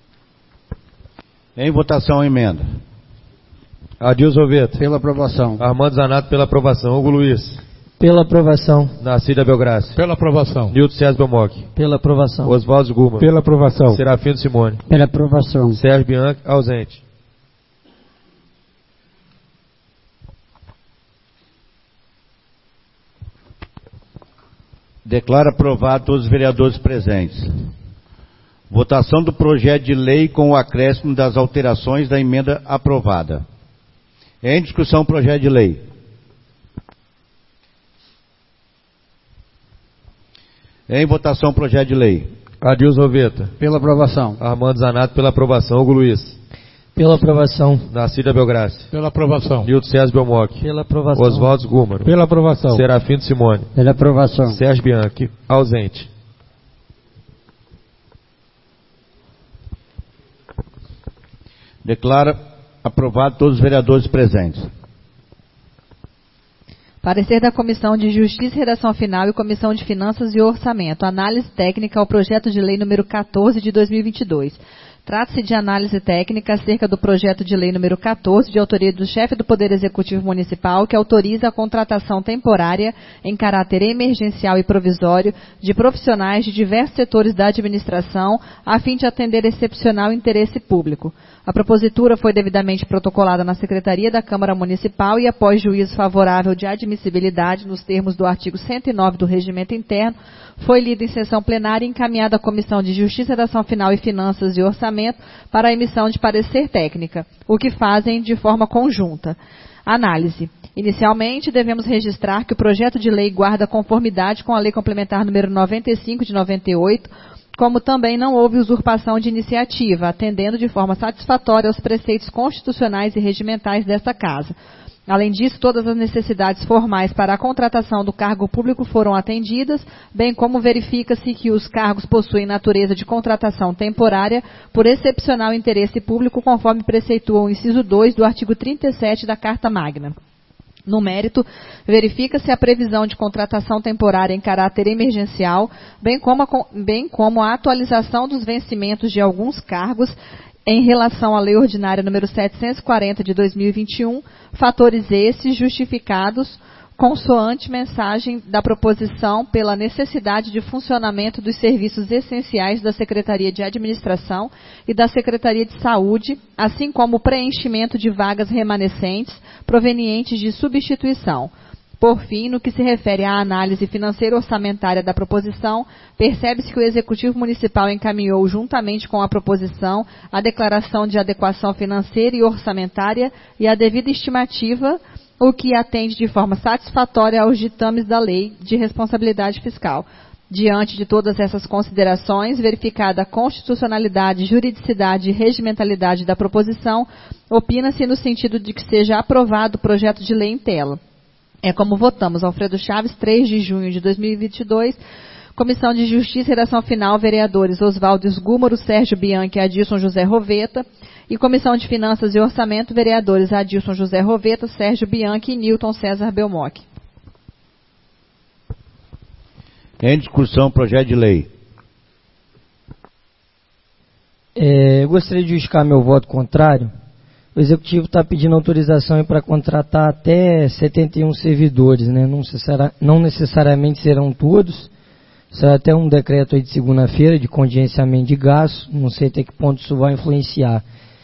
Em votação, a emenda. Adilson Oveta. Pela aprovação. Armando Zanato pela aprovação. Hugo Luiz. Pela aprovação. Narcida Belgrassi. Pela aprovação. Nilton César Belmoc. Pela aprovação. Oswaldo Guma. Pela aprovação. Serafino Simone. Pela aprovação. Sérgio Bianchi, ausente. Declaro aprovado todos os vereadores presentes. Votação do projeto de lei com o acréscimo das alterações da emenda aprovada. Em discussão, projeto de lei. Em votação, projeto de lei. Adilson Oveta. Pela aprovação. Armando Zanato pela aprovação. Hugo Luiz. Pela aprovação. Narcida Belgrassi. Pela aprovação. Nilton César Belmoc. Pela aprovação. Oswaldo Guma. Pela aprovação. Serafino Simone. Pela aprovação. Sérgio Bianchi, ausente. Declaro aprovado todos os vereadores presentes. Parecer da Comissão de Justiça e Redação Final e Comissão de Finanças e Orçamento. Análise técnica ao projeto de lei número quatorze de dois mil e vinte e dois. Trata-se de análise técnica acerca do projeto de lei número quatorze, de autoria do chefe do Poder Executivo Municipal, que autoriza a contratação temporária em caráter emergencial e provisório de profissionais de diversos setores da administração, a fim de atender excepcional interesse público. A propositura foi devidamente protocolada na Secretaria da Câmara Municipal e, após juízo favorável de admissibilidade nos termos do artigo cento e nove do Regimento Interno, foi lida em sessão plenária e encaminhada à Comissão de Justiça, Redação Final e Finanças e Orçamento para a emissão de parecer técnica, o que fazem de forma conjunta. Análise. Inicialmente, devemos registrar que o projeto de lei guarda conformidade com a Lei Complementar número noventa e cinco de noventa e oito, como também não houve usurpação de iniciativa, atendendo de forma satisfatória aos preceitos constitucionais e regimentais desta Casa. Além disso, todas as necessidades formais para a contratação do cargo público foram atendidas, bem como verifica-se que os cargos possuem natureza de contratação temporária por excepcional interesse público, conforme preceitua o inciso dois do artigo trinta e sete da Carta Magna. No mérito, verifica-se a previsão de contratação temporária em caráter emergencial, bem como a, bem como a atualização dos vencimentos de alguns cargos em relação à Lei Ordinária número setecentos e quarenta de dois mil e vinte e um, fatores esses justificados consoante mensagem da proposição pela necessidade de funcionamento dos serviços essenciais da Secretaria de Administração e da Secretaria de Saúde, assim como o preenchimento de vagas remanescentes provenientes de substituição. Por fim, no que se refere à análise financeira orçamentária da proposição, percebe-se que o Executivo Municipal encaminhou, juntamente com a proposição, a declaração de adequação financeira e orçamentária e a devida estimativa, o que atende de forma satisfatória aos ditames da Lei de Responsabilidade Fiscal. Diante de todas essas considerações, verificada a constitucionalidade, juridicidade e regimentalidade da proposição, opina-se no sentido de que seja aprovado o projeto de lei em tela. É como votamos. Alfredo Chaves, três de junho de dois mil e vinte e dois. Comissão de Justiça e Redação Final, vereadores Oswaldo Esgúmaro, Sérgio Bianchi e Adilson José Roveta. E Comissão de Finanças e Orçamento, vereadores Adilson José Roveta, Sérgio Bianchi e Newton César Belmoc. Em discussão, projeto de lei. É, eu gostaria de justificar meu voto contrário. O Executivo está pedindo autorização para contratar até setenta e um servidores, né? Não, necessari- não necessariamente serão todos. Será até um decreto aí de segunda-feira de contingenciamento de gastos. Não sei até que ponto isso vai influenciar.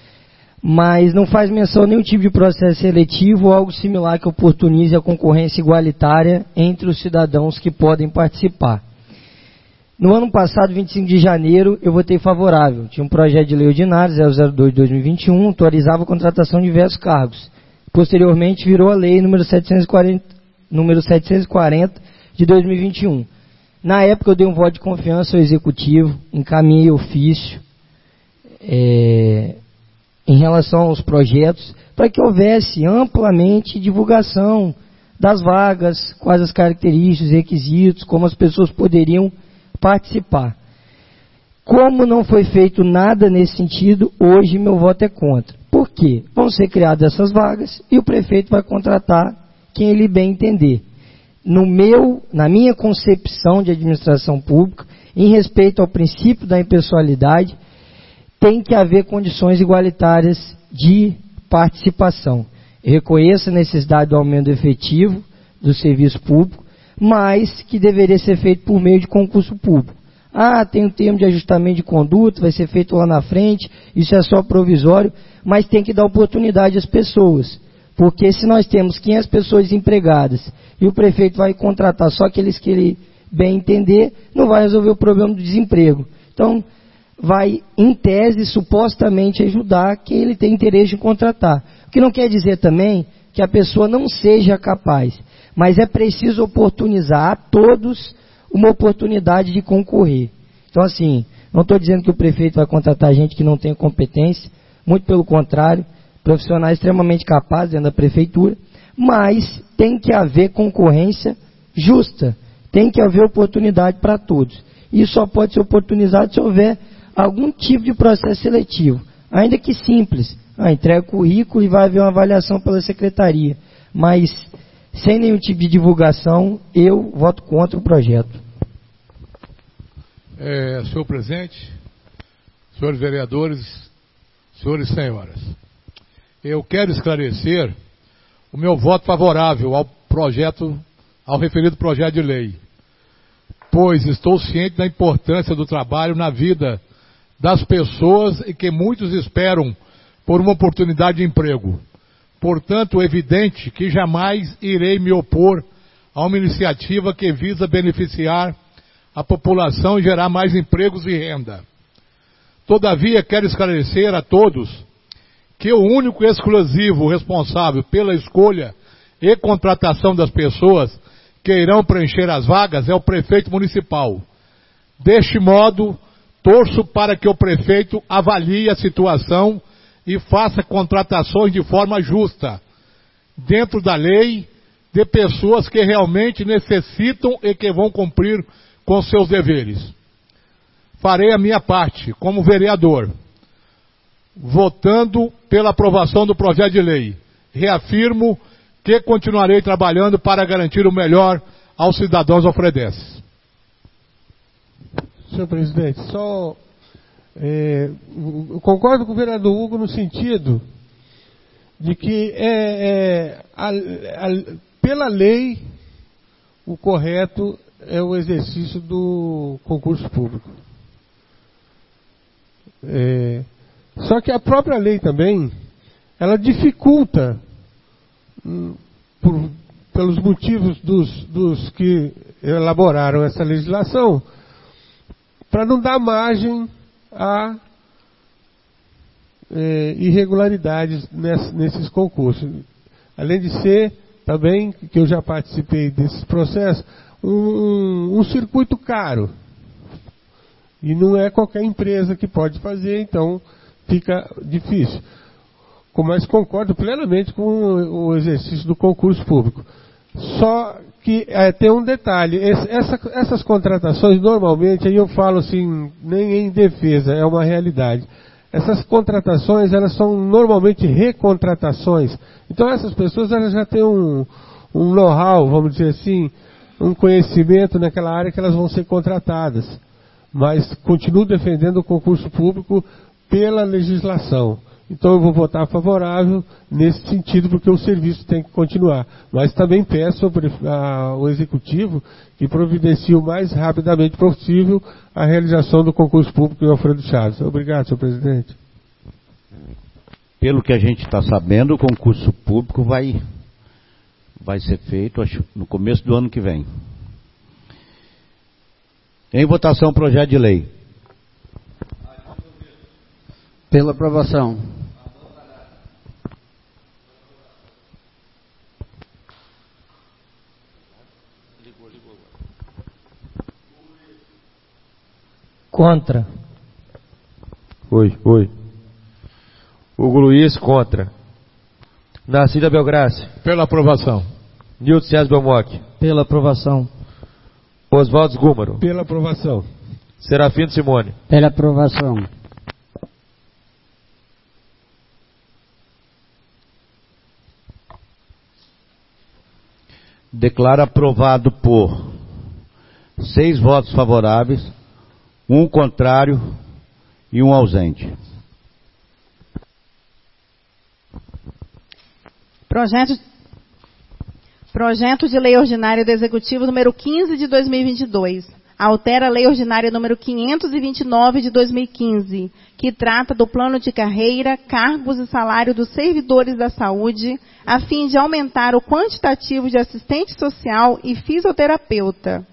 Mas não faz menção a nenhum tipo de processo seletivo ou algo similar que oportunize a concorrência igualitária entre os cidadãos que podem participar. No ano passado, vinte e cinco de janeiro, eu votei favorável. Tinha um projeto de lei ordinário, zero zero dois de dois mil e vinte e um, autorizava a contratação de diversos cargos. Posteriormente, virou a lei número setecentos e quarenta, número setecentos e quarenta de dois mil e vinte e um. Na época, eu dei um voto de confiança ao Executivo, encaminhei ofício, é... em relação aos projetos, para que houvesse amplamente divulgação das vagas, quais as características, requisitos, como as pessoas poderiam participar. Como não foi feito nada nesse sentido, hoje meu voto é contra. Por quê? Vão ser criadas essas vagas e o prefeito vai contratar quem ele bem entender. No meu, na minha concepção de administração pública, em respeito ao princípio da impessoalidade, tem que haver condições igualitárias de participação. Eu reconheço a necessidade do aumento efetivo do serviço público, mas que deveria ser feito por meio de concurso público. Ah, tem um termo de ajustamento de conduta, vai ser feito lá na frente, isso é só provisório, mas tem que dar oportunidade às pessoas. Porque se nós temos quinhentas pessoas empregadas e o prefeito vai contratar só aqueles que ele bem entender, não vai resolver o problema do desemprego. Então, vai, em tese, supostamente ajudar quem ele tem interesse em contratar. O que não quer dizer também que a pessoa não seja capaz, mas é preciso oportunizar a todos uma oportunidade de concorrer. Então, assim, não estou dizendo que o prefeito vai contratar gente que não tem competência, muito pelo contrário, profissionais extremamente capazes dentro da prefeitura, mas tem que haver concorrência justa, tem que haver oportunidade para todos. Isso só pode ser oportunizado se houver algum tipo de processo seletivo, ainda que simples. Ah, entrega o currículo e vai haver uma avaliação pela secretaria. Mas, sem nenhum tipo de divulgação, eu voto contra o projeto. É, senhor presidente, senhores vereadores, senhores e senhoras, eu quero esclarecer o meu voto favorável ao projeto, ao referido projeto de lei, pois estou ciente da importância do trabalho na vida das pessoas e que muitos esperam por uma oportunidade de emprego. Portanto, é evidente que jamais irei me opor a uma iniciativa que visa beneficiar a população e gerar mais empregos e renda. Todavia, quero esclarecer a todos que o único e exclusivo responsável pela escolha e contratação das pessoas que irão preencher as vagas é o prefeito municipal. Deste modo, torço para que o prefeito avalie a situação e faça contratações de forma justa, dentro da lei, de pessoas que realmente necessitam e que vão cumprir com seus deveres. Farei a minha parte, como vereador, votando pela aprovação do projeto de lei. Reafirmo que continuarei trabalhando para garantir o melhor aos cidadãos alfredenses. Senhor presidente, só é, eu concordo com o vereador Hugo no sentido de que é, é, a, a, pela lei o correto é o exercício do concurso público. É, só que a própria lei também ela dificulta por, pelos motivos dos, dos que elaboraram essa legislação, para não dar margem a é, irregularidades ness, nesses concursos. Além de ser, também, que eu já participei desses processos, um, um, um circuito caro. E não é qualquer empresa que pode fazer, então fica difícil. Mas concordo plenamente com o exercício do concurso público. Só que é, tem um detalhe, esse, essa, essas contratações normalmente, aí eu falo assim, nem em defesa, é uma realidade. Essas contratações, elas são normalmente recontratações. Então essas pessoas elas já têm um, um know-how, vamos dizer assim, um conhecimento naquela área que elas vão ser contratadas. Mas continuo defendendo o concurso público pela legislação. Então eu vou votar favorável nesse sentido, porque o serviço tem que continuar. Mas também peço ao Executivo que providencie o mais rapidamente possível a realização do concurso público em Alfredo Chaves. Obrigado, senhor presidente. Pelo que a gente está sabendo, o concurso público vai, vai ser feito acho, no começo do ano que vem. Em votação, o projeto de lei. Pela aprovação. Contra. Oi, oi. Hugo Luiz, contra. Narcida Belgrassi. Pela aprovação. Nilton César Belmoc. Pela aprovação. Oswaldo Gúmaro. Pela aprovação. Serafino Simone. Pela aprovação. Declaro aprovado por seis votos favoráveis, um contrário e um ausente. Projeto, projeto de lei ordinária do Executivo número quinze de dois mil e vinte e dois. Altera a lei ordinária número quinhentos e vinte e nove de dois mil e quinze, que trata do plano de carreira, cargos e salário dos servidores da saúde, a fim de aumentar o quantitativo de assistente social e fisioterapeuta.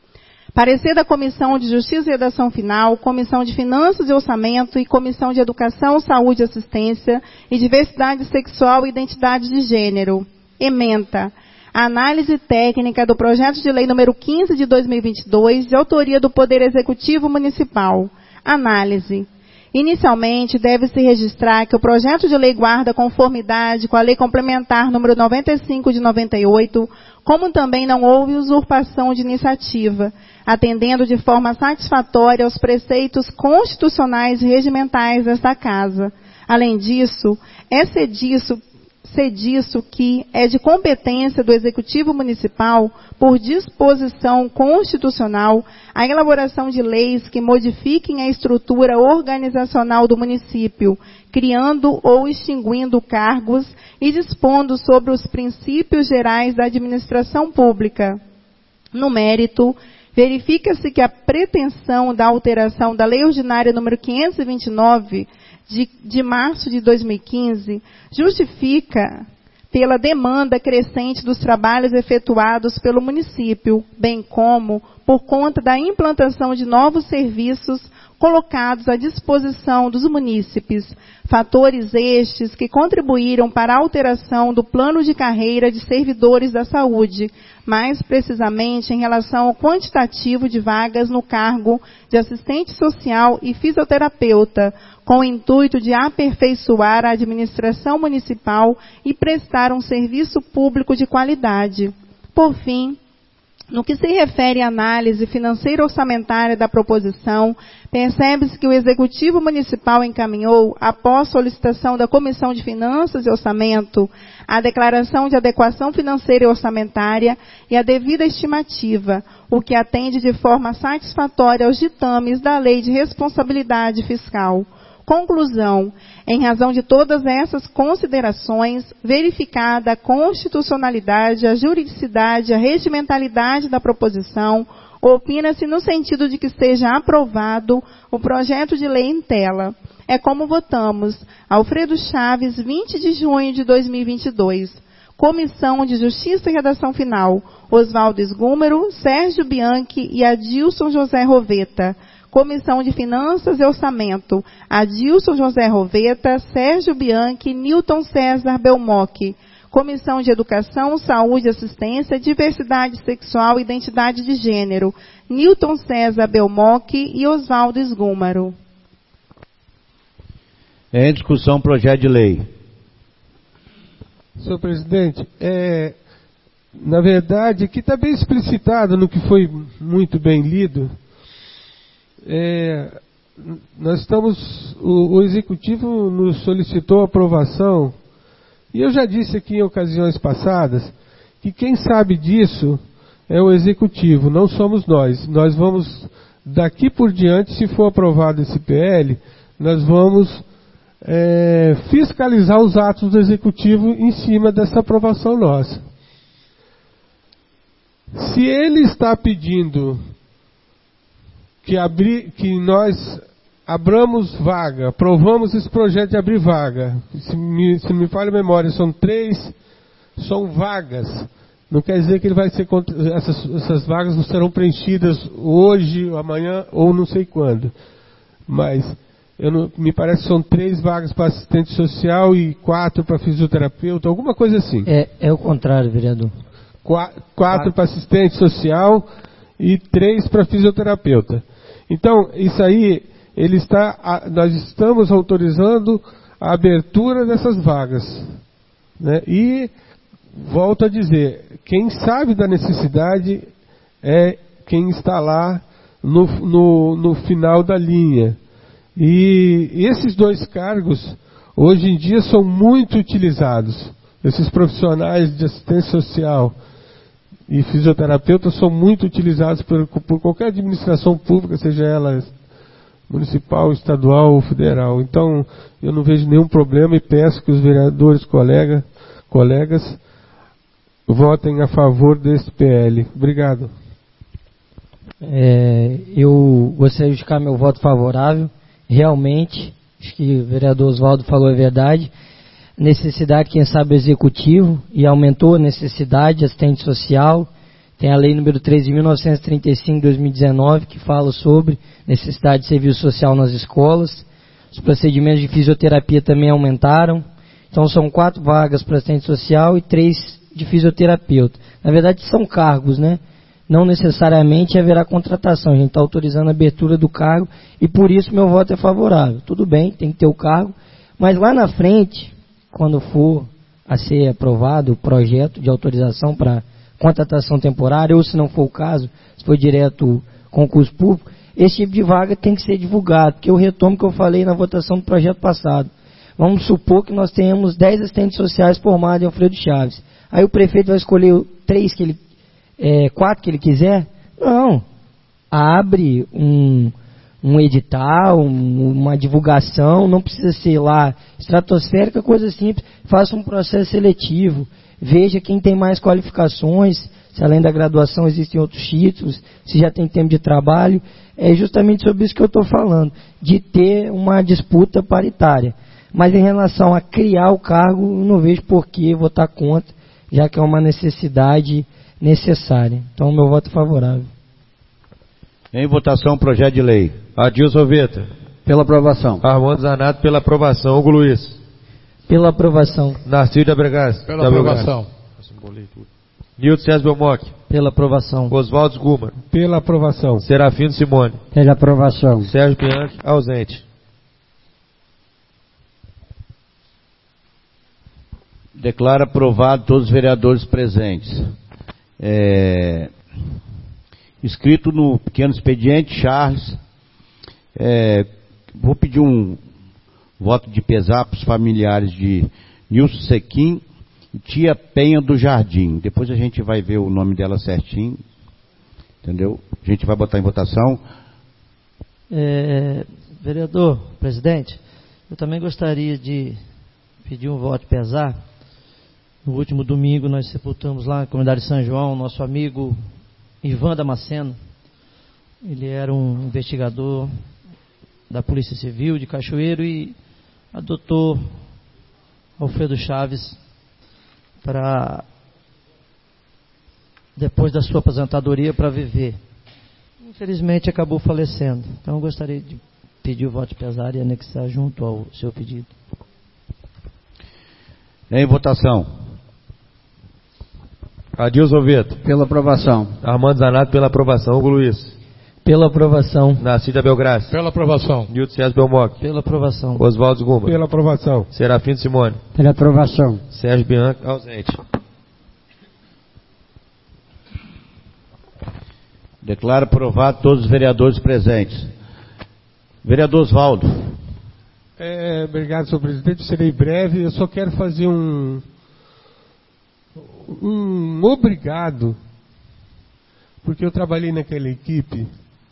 Parecer da Comissão de Justiça e Redação Final, Comissão de Finanças e Orçamento e Comissão de Educação, Saúde, Assistência e Diversidade Sexual e Identidade de Gênero. Ementa. A análise técnica do projeto de lei número quinze de dois mil e vinte e dois, de autoria do Poder Executivo Municipal. Análise. Inicialmente, deve-se registrar que o projeto de lei guarda conformidade com a Lei Complementar número noventa e cinco de noventa e oito, como também não houve usurpação de iniciativa, atendendo de forma satisfatória aos preceitos constitucionais e regimentais desta Casa. Além disso, é cediço disso que é de competência do Executivo Municipal, por disposição constitucional, a elaboração de leis que modifiquem a estrutura organizacional do município, criando ou extinguindo cargos e dispondo sobre os princípios gerais da administração pública. No mérito, verifica-se que a pretensão da alteração da Lei Ordinária número quinhentos e vinte e nove, De, de março de dois mil e quinze, justifica pela demanda crescente dos trabalhos efetuados pelo município, bem como por conta da implantação de novos serviços colocados à disposição dos munícipes, fatores estes que contribuíram para a alteração do plano de carreira de servidores da saúde, mais precisamente em relação ao quantitativo de vagas no cargo de assistente social e fisioterapeuta, com o intuito de aperfeiçoar a administração municipal e prestar um serviço público de qualidade. Por fim, no que se refere à análise financeira orçamentária da proposição, percebe-se que o Executivo Municipal encaminhou, após solicitação da Comissão de Finanças e Orçamento, a declaração de adequação financeira e orçamentária e a devida estimativa, o que atende de forma satisfatória aos ditames da Lei de Responsabilidade Fiscal. Conclusão. Em razão de todas essas considerações, verificada a constitucionalidade, a juridicidade, a regimentalidade da proposição, opina-se no sentido de que seja aprovado o projeto de lei em tela. É como votamos. Alfredo Chaves, vinte de junho de dois mil e vinte e dois. Comissão de Justiça e Redação Final. Oswaldo Gúmaro, Sérgio Bianchi e Adilson José Roveta. Comissão de Finanças e Orçamento, Adilson José Roveta, Sérgio Bianchi, Nilton César Belmoc. Comissão de Educação, Saúde e Assistência, Diversidade Sexual e Identidade de Gênero, Newton César Belmoc e Oswaldo Esgúmaro. Em discussão, projeto de lei. Senhor presidente, é, na verdade, aqui está bem explicitado no que foi muito bem lido. É, nós estamos, o, o Executivo nos solicitou aprovação, e eu já disse aqui em ocasiões passadas, que quem sabe disso é o Executivo, não somos nós. Nós vamos, daqui por diante, se for aprovado esse P L, nós vamos é, fiscalizar os atos do Executivo em cima dessa aprovação nossa. Se ele está pedindo que, abri, que nós abramos vaga, aprovamos esse projeto de abrir vaga, se me, se me falha a memória, são três, são vagas, não quer dizer que ele vai ser, essas, essas vagas não serão preenchidas hoje, amanhã ou não sei quando, mas eu não, me parece que são três vagas para assistente social e quatro para fisioterapeuta, alguma coisa assim. É, é o contrário, vereador. Qua, quatro para assistente social e três para fisioterapeuta. Então, isso aí, ele está, nós estamos autorizando a abertura dessas vagas, né? E volto a dizer, quem sabe da necessidade é quem está lá no, no, no final da linha. E esses dois cargos, hoje em dia, são muito utilizados. Esses profissionais de assistência social e fisioterapeuta são muito utilizados por, por qualquer administração pública, seja ela municipal, estadual ou federal. Então, eu não vejo nenhum problema e peço que os vereadores colega, colegas votem a favor desse P L. Obrigado. É, eu gostaria de ficar meu voto favorável. Realmente, acho que o vereador Oswaldo falou a verdade. Necessidade, quem sabe, o executivo, e aumentou a necessidade de assistente social. Tem a lei número treze de mil novecentos e trinta e cinco de dois mil e dezenove, que fala sobre necessidade de serviço social nas escolas. Os procedimentos de fisioterapia também aumentaram. Então são quatro vagas para assistente social e três de fisioterapeuta. Na verdade são cargos, né? Não necessariamente haverá contratação. A gente está autorizando a abertura do cargo e por isso meu voto é favorável. Tudo bem, tem que ter o cargo, mas lá na frente, quando for a ser aprovado o projeto de autorização para contratação temporária, ou se não for o caso, se for direto concurso público, esse tipo de vaga tem que ser divulgado, porque eu retomo o que eu falei na votação do projeto passado. Vamos supor que nós tenhamos dez assistentes sociais formados em Alfredo Chaves. Aí o prefeito vai escolher três que ele, é, quatro que ele quiser? Não. Abre um, um edital, um, uma divulgação, não precisa ser lá estratosférica, coisa simples. Faça um processo seletivo. Veja quem tem mais qualificações, se além da graduação existem outros títulos, se já tem tempo de trabalho. É justamente sobre isso que eu estou falando, de ter uma disputa paritária. Mas em relação a criar o cargo, eu não vejo por que votar contra, já que é uma necessidade necessária. Então, meu voto é favorável. Em votação, projeto de lei. Adilson Veta. Pela aprovação. Armando Zanato, pela aprovação. Hugo Luiz. Pela aprovação. Narciso de Abregas. Pela aprovação. Nilton César Belmoc. Pela aprovação. Oswaldo Esgúmaro. Pela aprovação. Serafino Simone. Pela aprovação. Sérgio Bianchi, ausente. Declaro aprovado todos os vereadores presentes. É, escrito no pequeno expediente, Charles, é, vou pedir um voto de pesar para os familiares de Nilson Sequim e tia Penha do Jardim. Depois a gente vai ver o nome dela certinho, entendeu? A gente vai botar em votação. É, vereador, presidente, eu também gostaria de pedir um voto de pesar. No último domingo nós sepultamos lá na comunidade de São João nosso amigo Ivan Damasceno. Ele era um investigador da Polícia Civil de Cachoeiro e adotou Alfredo Chaves para, depois da sua aposentadoria, para viver. Infelizmente acabou falecendo. Então eu gostaria de pedir o voto de pesar e anexar junto ao seu pedido. Em votação. Adilson Vieto. Pela aprovação. Armando Zanato pela aprovação. Hugo Luiz. Pela aprovação. Narcida Belgrace. Pela aprovação. Nilton César Belmoc. Pela aprovação. Oswaldo Gumba. Pela aprovação. Serafino Simone. Pela aprovação. Sérgio Bianca, ausente. Declaro aprovado todos os vereadores presentes. Vereador Oswaldo. É, obrigado, senhor presidente. Eu serei breve. Eu só quero fazer um, um obrigado, porque eu trabalhei naquela equipe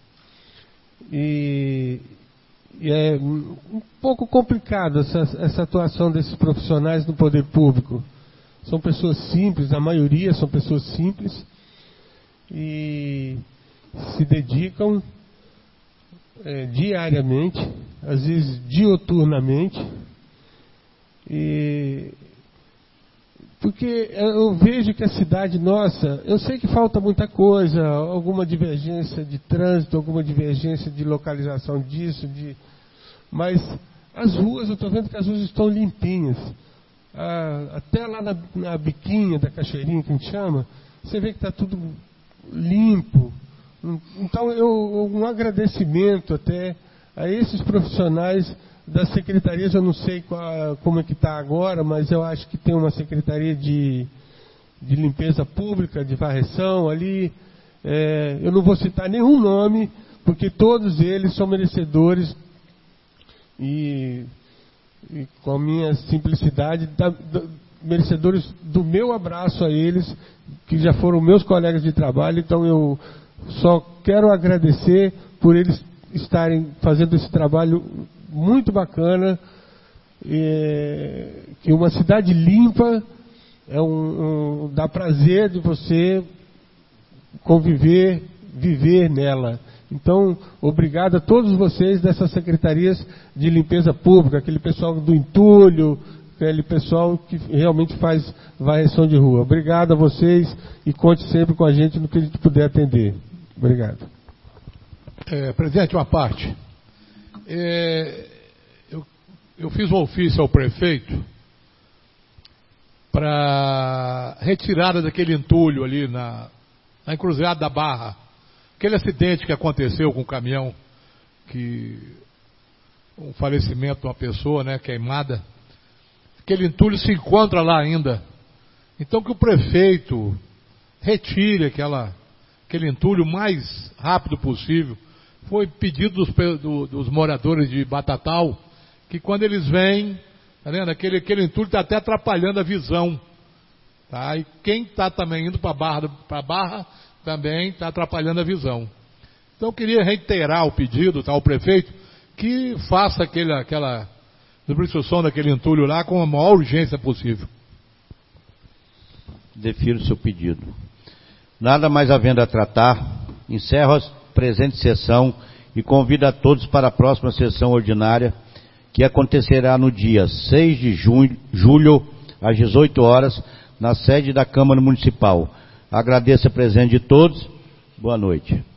e, e é um pouco complicado essa, essa atuação desses profissionais no poder público. São pessoas simples, a maioria são pessoas simples e se dedicam é, diariamente, às vezes dioturnamente, e porque eu vejo que a cidade nossa, eu sei que falta muita coisa, alguma divergência de trânsito, alguma divergência de localização disso, de, mas as ruas, eu estou vendo que as ruas estão limpinhas. Ah, até lá na, na biquinha da Cachoeirinha, que a gente chama, você vê que está tudo limpo. Então, eu, um agradecimento até a esses profissionais das secretarias. Eu não sei qual, como é que está agora, mas eu acho que tem uma secretaria de, de limpeza pública, de varreção ali. É, eu não vou citar nenhum nome, porque todos eles são merecedores e, e com a minha simplicidade, da, da, merecedores do meu abraço a eles, que já foram meus colegas de trabalho. Então eu só quero agradecer por eles estarem fazendo esse trabalho muito bacana, é, que uma cidade limpa é um, um, dá prazer de você conviver, viver nela. Então, obrigado a todos vocês dessas secretarias de limpeza pública, aquele pessoal do entulho, aquele pessoal que realmente faz varreção de rua. Obrigado a vocês e conte sempre com a gente no que a gente puder atender. Obrigado. É, presidente, uma parte. É, eu, eu fiz um ofício ao prefeito para retirada daquele entulho ali na, na encruzilhada da Barra. Aquele acidente que aconteceu com o caminhão, que um falecimento de uma pessoa, né, queimada. Aquele entulho se encontra lá ainda. Então que o prefeito retire aquela, aquele entulho o mais rápido possível. Foi pedido dos, do, dos moradores de Batatal, que quando eles vêm, tá vendo? Aquele, aquele entulho está até atrapalhando a visão. Tá? E quem está também indo para a Barra, para Barra também está atrapalhando a visão. Então eu queria reiterar o pedido, tá, ao prefeito, que faça aquele, aquela substituição daquele entulho lá com a maior urgência possível. Defiro o seu pedido. Nada mais havendo a tratar, encerro a presente sessão e convido a todos para a próxima sessão ordinária, que acontecerá no dia seis de junho, julho, às dezoito horas, na sede da Câmara Municipal. Agradeço a presença de todos. Boa noite.